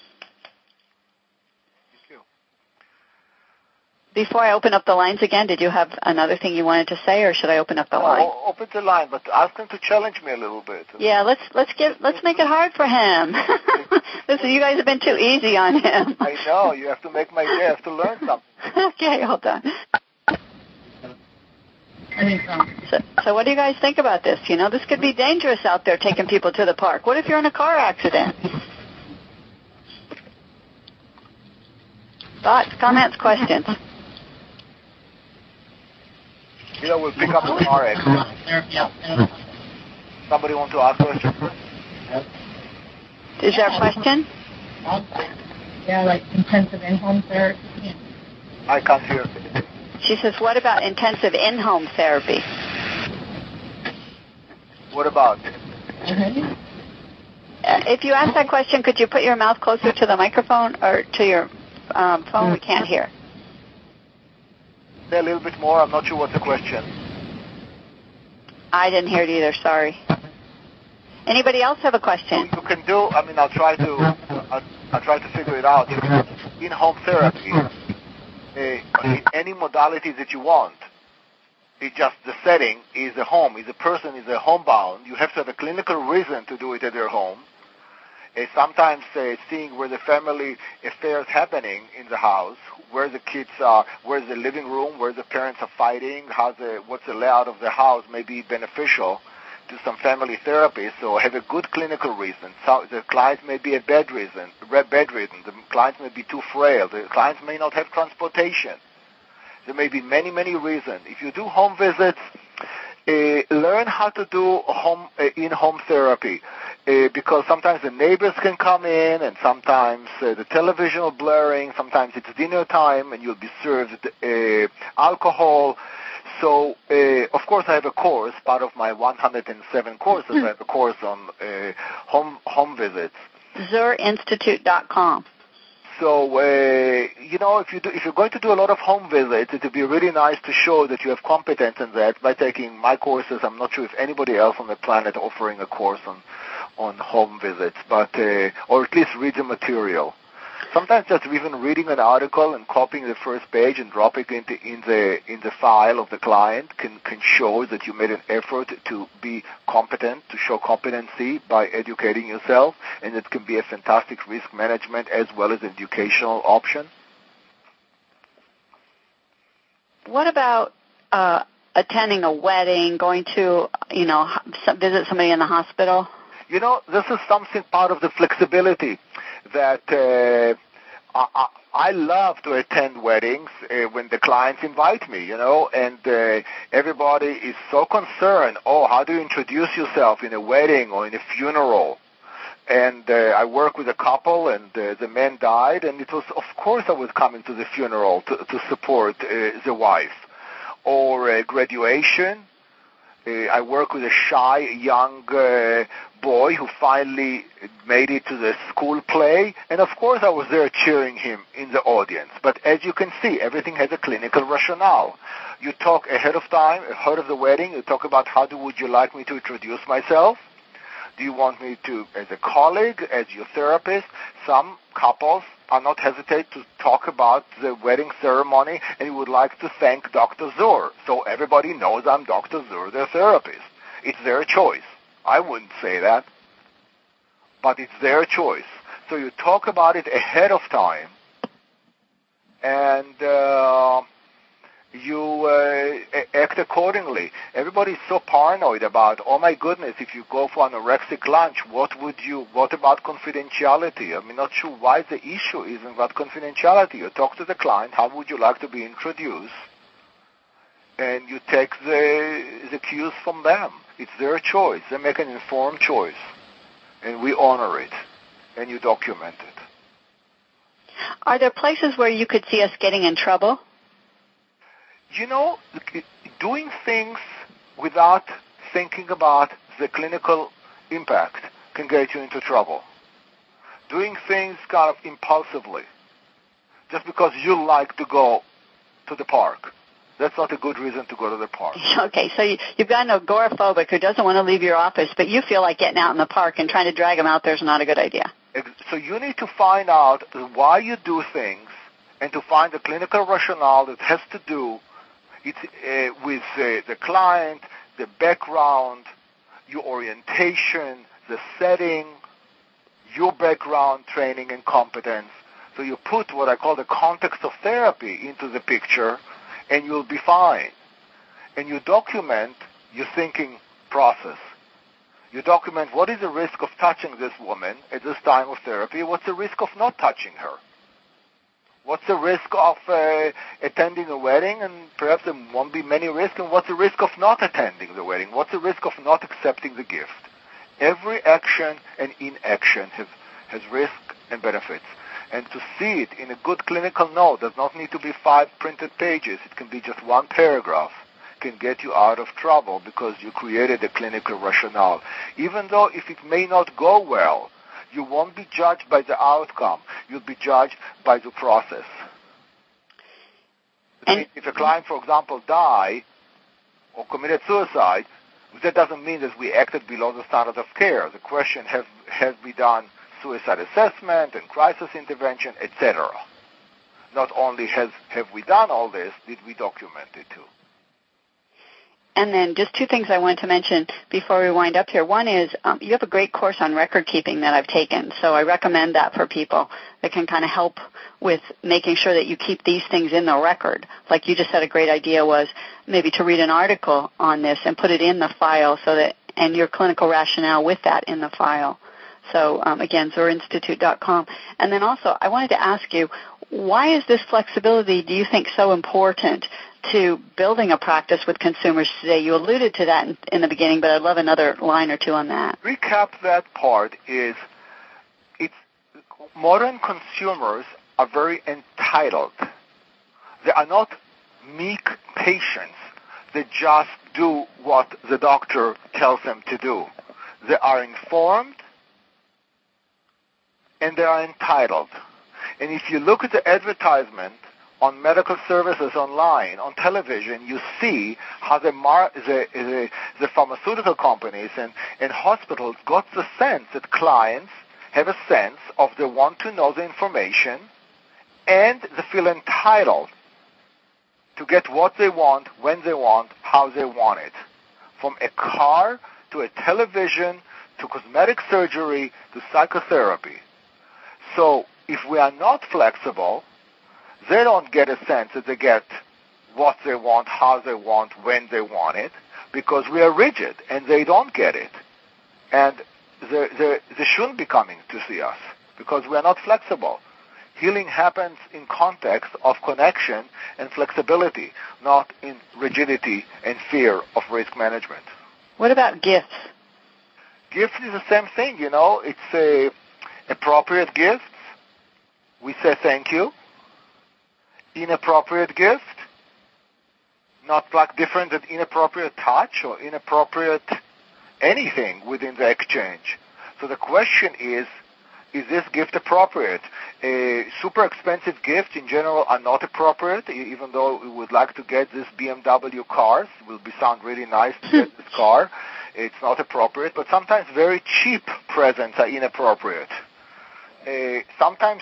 S2: Thank you.
S1: Before I open up the lines again, did you have another thing you wanted to say, or should I open up the line?
S2: Open the line, but ask him to challenge me a little bit.
S1: Yeah, let's make it hard for him. Listen, you guys have been too easy on him.
S2: I know. You have to make my day. I have to learn something.
S1: Okay, hold on. So what do you guys think about this? This could be dangerous out there, taking people to the park. What if you're in a car accident? Thoughts, comments, questions?
S2: We'll pick up the car accident. Somebody want to ask a question?
S1: Is there a question?
S5: Yeah, like intensive in-home therapy.
S2: I can't hear.
S1: She says, what about intensive in-home therapy?
S2: What about?
S1: If you ask that question, could you put your mouth closer to the microphone or to your phone? We can't hear.
S2: Say a little bit more. I'm not sure what's the question.
S1: I didn't hear it either. Sorry. Anybody else have a question?
S2: You can do. I'll try to figure it out. In-home therapy, in any modality that you want. It's just the setting is a home. Is a person is a homebound. You have to have a clinical reason to do it at their home. Sometimes seeing where the family affairs happening in the house, where the kids are, where's the living room, where the parents are fighting, what's the layout of the house may be beneficial do some family therapy, so have a good clinical reason. So the client may be bedridden. The client may be too frail. The client may not have transportation. There may be many, many reasons. If you do home visits, learn how to do in-home therapy, because sometimes the neighbors can come in, and sometimes the television will blaring, sometimes it's dinner time, and you'll be served alcohol. So, of course, I have a course, part of my 107 courses. I have a course on home visits.
S1: ZurInstitute.com.
S2: So, if you're going to do a lot of home visits, it would be really nice to show that you have competence in that by taking my courses. I'm not sure if anybody else on the planet offering a course on home visits, but or at least read the material. Sometimes just even reading an article and copying the first page and dropping it in the file of the client can show that you made an effort to be competent, to show competency by educating yourself, and it can be a fantastic risk management as well as educational option.
S1: What about attending a wedding, going to, visit somebody in the hospital?
S2: This is something part of the flexibility that I love to attend weddings when the clients invite me, and everybody is so concerned, how do you introduce yourself in a wedding or in a funeral? And I work with a couple, and the man died, and it was, of course, I was coming to the funeral to support the wife. Or graduation. I work with a shy young boy who finally made it to the school play, and of course I was there cheering him in the audience. But as you can see, everything has a clinical rationale. You talk ahead of time, ahead of the wedding, you talk about would you like me to introduce myself? Do you want me to, as a colleague, as your therapist? Some couples are not hesitate to talk about the wedding ceremony and would like to thank Dr. Zur. So everybody knows I'm Dr. Zur, their therapist. It's their choice. I wouldn't say that, but it's their choice. So you talk about it ahead of time, and you act accordingly. Everybody's so paranoid about, oh my goodness, if you go for an anorexic lunch, what about confidentiality? I'm not sure why the issue isn't about confidentiality. You talk to the client, how would you like to be introduced? And you take the cues from them. It's their choice. They make an informed choice. And we honor it. And you document it.
S1: Are there places where you could see us getting in trouble?
S2: Doing things without thinking about the clinical impact can get you into trouble. Doing things kind of impulsively, just because you like to go to the park, that's not a good reason to go to the park.
S1: Okay, so you've got an agoraphobic who doesn't want to leave your office, but you feel like getting out in the park and trying to drag him out there is not a good idea.
S2: So you need to find out why you do things and to find the clinical rationale that has to do with the client, the background, your orientation, the setting, your background, training, and competence. So you put what I call the context of therapy into the picture, and you'll be fine. And you document your thinking process. You document what is the risk of touching this woman at this time of therapy, what's the risk of not touching her. What's the risk of attending a wedding, and perhaps there won't be many risks, and what's the risk of not attending the wedding? What's the risk of not accepting the gift? Every action and inaction has risk and benefits. And to see it in a good clinical note does not need to be 5 printed pages. It can be just 1 paragraph. Can get you out of trouble because you created a clinical rationale. Even though if it may not go well, you won't be judged by the outcome. You'll be judged by the process. If a client, for example, died or committed suicide, that doesn't mean that we acted below the standard of care. The question, have we done suicide assessment and crisis intervention, etc.? Not only have we done all this, did we document it too?
S1: And then just 2 things I wanted to mention before we wind up here. One is you have a great course on record keeping that I've taken, so I recommend that for people that can kind of help with making sure that you keep these things in the record. Like you just said, a great idea was maybe to read an article on this and put it in the file so that and your clinical rationale with that in the file. So, again, ZorInstitute.com. And then also, I wanted to ask you, why is this flexibility, do you think, so important to building a practice with consumers today? You alluded to that in the beginning, but I'd love another line or two on that.
S2: Recap that part is modern consumers are very entitled. They are not meek patients. They just do what the doctor tells them to do. They are informed and they are entitled. And if you look at the advertisement on medical services online, on television, you see how the pharmaceutical companies and hospitals got the sense that clients have a sense of they want to know the information and they feel entitled to get what they want, when they want, how they want it. From a car to a television to cosmetic surgery to psychotherapy. So if we are not flexible, they don't get a sense that they get what they want, how they want, when they want it, because we are rigid and they don't get it. And they shouldn't be coming to see us because we are not flexible. Healing happens in context of connection and flexibility, not in rigidity and fear of risk management.
S1: What about gifts?
S2: Gifts is the same thing, you know. It's appropriate gifts. We say thank you. Inappropriate gift, not like different than inappropriate touch or inappropriate anything within the exchange. So the question is this gift appropriate? Super expensive gifts in general are not appropriate, even though we would like to get this BMW cars. It will sound really nice to get this car. It's not appropriate, but sometimes very cheap presents are inappropriate. Sometimes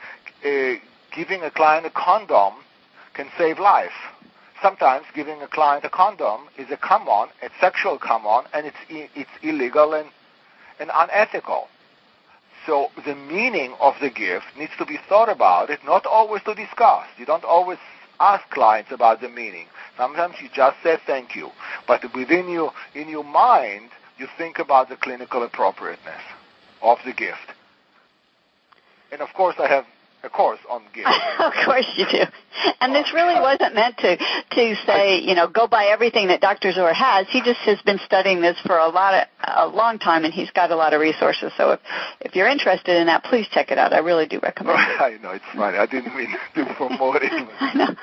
S2: giving a client a condom can save life. Sometimes giving a client a condom is a come-on, a sexual come-on, and it's illegal and unethical. So the meaning of the gift needs to be thought about. It's not always to discuss. You don't always ask clients about the meaning. Sometimes you just say thank you. But within you, in your mind, you think about the clinical appropriateness of the gift. And of course, I have a course on gifts.
S1: Of course you do. And this really wasn't meant to say, go buy everything that Dr. Zor has. He just has been studying this for a long time, and he's got a lot of resources. So if you're interested in that, please check it out. I really do recommend it.
S2: I know, it's funny. I didn't mean to promote it.
S1: I know.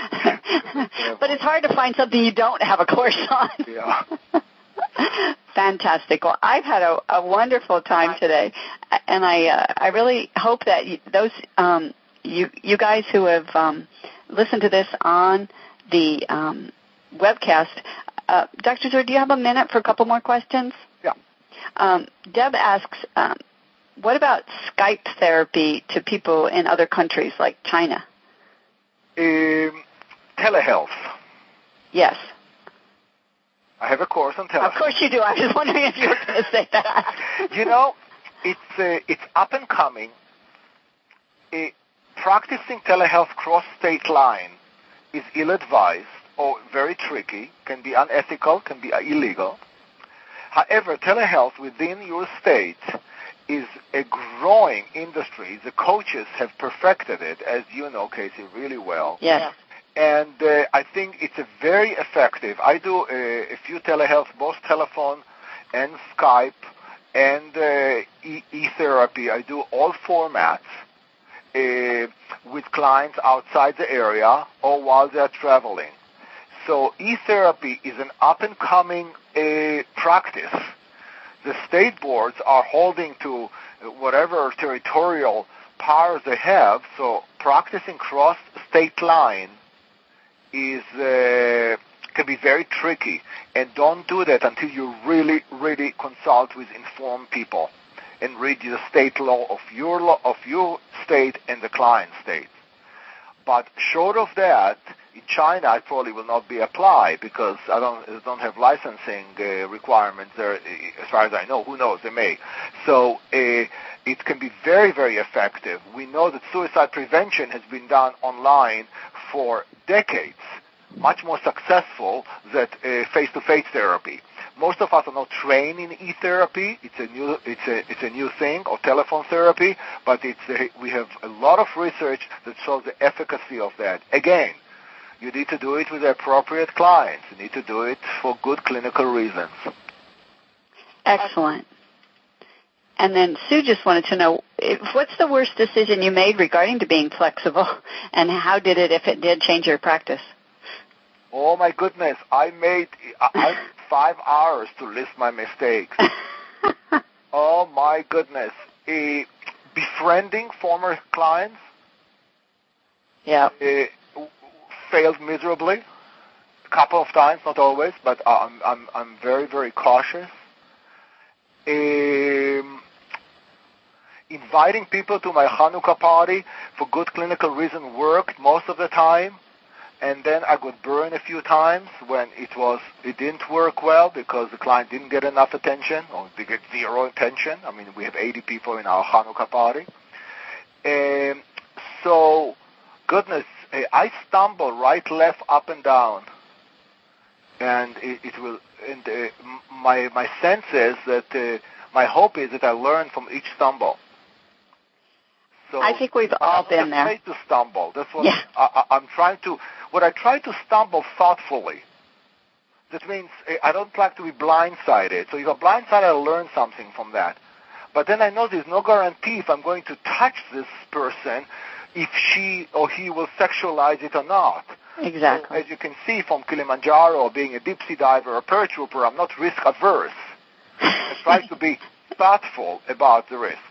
S1: But it's hard to find something you don't have a course on.
S2: Yeah.
S1: Fantastic. Well, I've had a wonderful time today, and I really hope that those you guys who have listened to this on the webcast, Dr. Zor, do you have a minute for a couple more questions?
S2: Yeah.
S1: Deb asks, what about Skype therapy to people in other countries like China?
S2: Telehealth.
S1: Yes.
S2: I have a course on telehealth.
S1: Of course you do. I was wondering if you were going to say that.
S2: It's up and coming. Practicing telehealth cross-state line is ill-advised or very tricky, can be unethical, can be illegal. However, telehealth within your state is a growing industry. The coaches have perfected it, as you know, Casey, really well.
S1: Yes.
S2: And I think it's a very effective. I do a few telehealth, both telephone and Skype and e-therapy. I do all formats with clients outside the area or while they're traveling. So e-therapy is an up-and-coming practice. The state boards are holding to whatever territorial powers they have, so practicing cross-state line can be very tricky, and don't do that until you really, really consult with informed people and read the state law of your state and the client state. But short of that, in China, it probably will not be applied because I don't have licensing requirements there, as far as I know. Who knows? They may. So it can be very, very effective. We know that suicide prevention has been done online for decades, much more successful than face-to-face therapy. most of us are not trained in e-therapy. It's a new thing, or telephone therapy, but we have a lot of research that shows the efficacy of that. Again, you need to do it with the appropriate clients. You need to do it for good clinical reasons.
S1: Excellent. And then Sue just wanted to know, what's the worst decision you made regarding to being flexible, and how did it, if it did, change your practice?
S2: Oh, my goodness. I 5 hours to list my mistakes. Oh, my goodness. Befriending former clients failed miserably. A couple of times, not always, but I'm very, very cautious. Inviting people to my Hanukkah party for good clinical reason worked most of the time, and then I got burned a few times when it didn't work well because the client didn't get enough attention, or they get zero attention. I mean, we have 80 people in our Hanukkah party. So, goodness, I stumble right, left, up, and down, and it will. And my sense is that my hope is that I learn from each stumble. So
S1: I think we've all been there.
S2: I'm afraid to stumble. That's what I'm trying to. What I try to stumble thoughtfully. That means I don't like to be blindsided. So if I'm blindsided, I'll learn something from that. But then I know there's no guarantee if I'm going to touch this person, if she or he will sexualize it or not.
S1: Exactly.
S2: So, as you can see from Kilimanjaro, or being a deep sea diver or perch trooper, I'm not risk averse. I try to be thoughtful about the risks.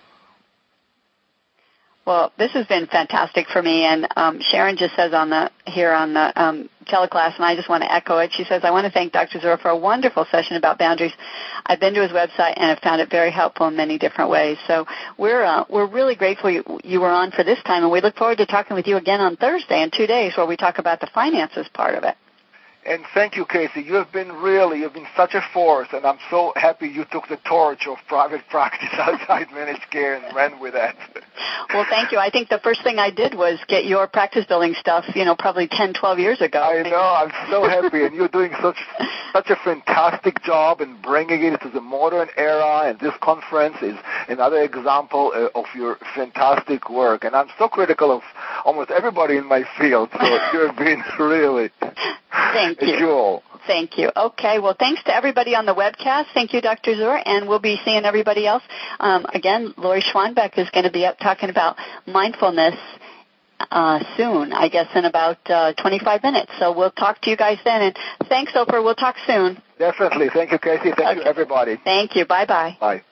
S1: Well, this has been fantastic for me, and Sharon just says on the teleclass, and I just want to echo it. She says, I want to thank Dr. Zora for a wonderful session about boundaries. I've been to his website and have found it very helpful in many different ways. So we're really grateful you were on for this time, and we look forward to talking with you again on Thursday in 2 days where we talk about the finances part of it.
S2: And thank you, Casey. You've been such a force, and I'm so happy you took the torch of private practice outside managed care and ran with that.
S1: Well, thank you. I think the first thing I did was get your practice building stuff, probably 10, 12 years ago.
S2: I know. I'm so happy, and you're doing such a fantastic job in bringing it to the modern era, and this conference is another example of your fantastic work. And I'm so critical of almost everybody in my field, so you've been really...
S1: Thank you.
S2: Jewel.
S1: Thank you. Okay, well, thanks to everybody on the webcast. Thank you, Dr. Zora, and we'll be seeing everybody else. Again, Lori Schwanbeck is going to be up talking about mindfulness soon, I guess in about 25 minutes. So we'll talk to you guys then. And thanks, Oprah. We'll talk soon.
S2: Definitely. Thank you, Casey. Thank you, everybody.
S1: Thank you. Bye-bye.
S2: Bye.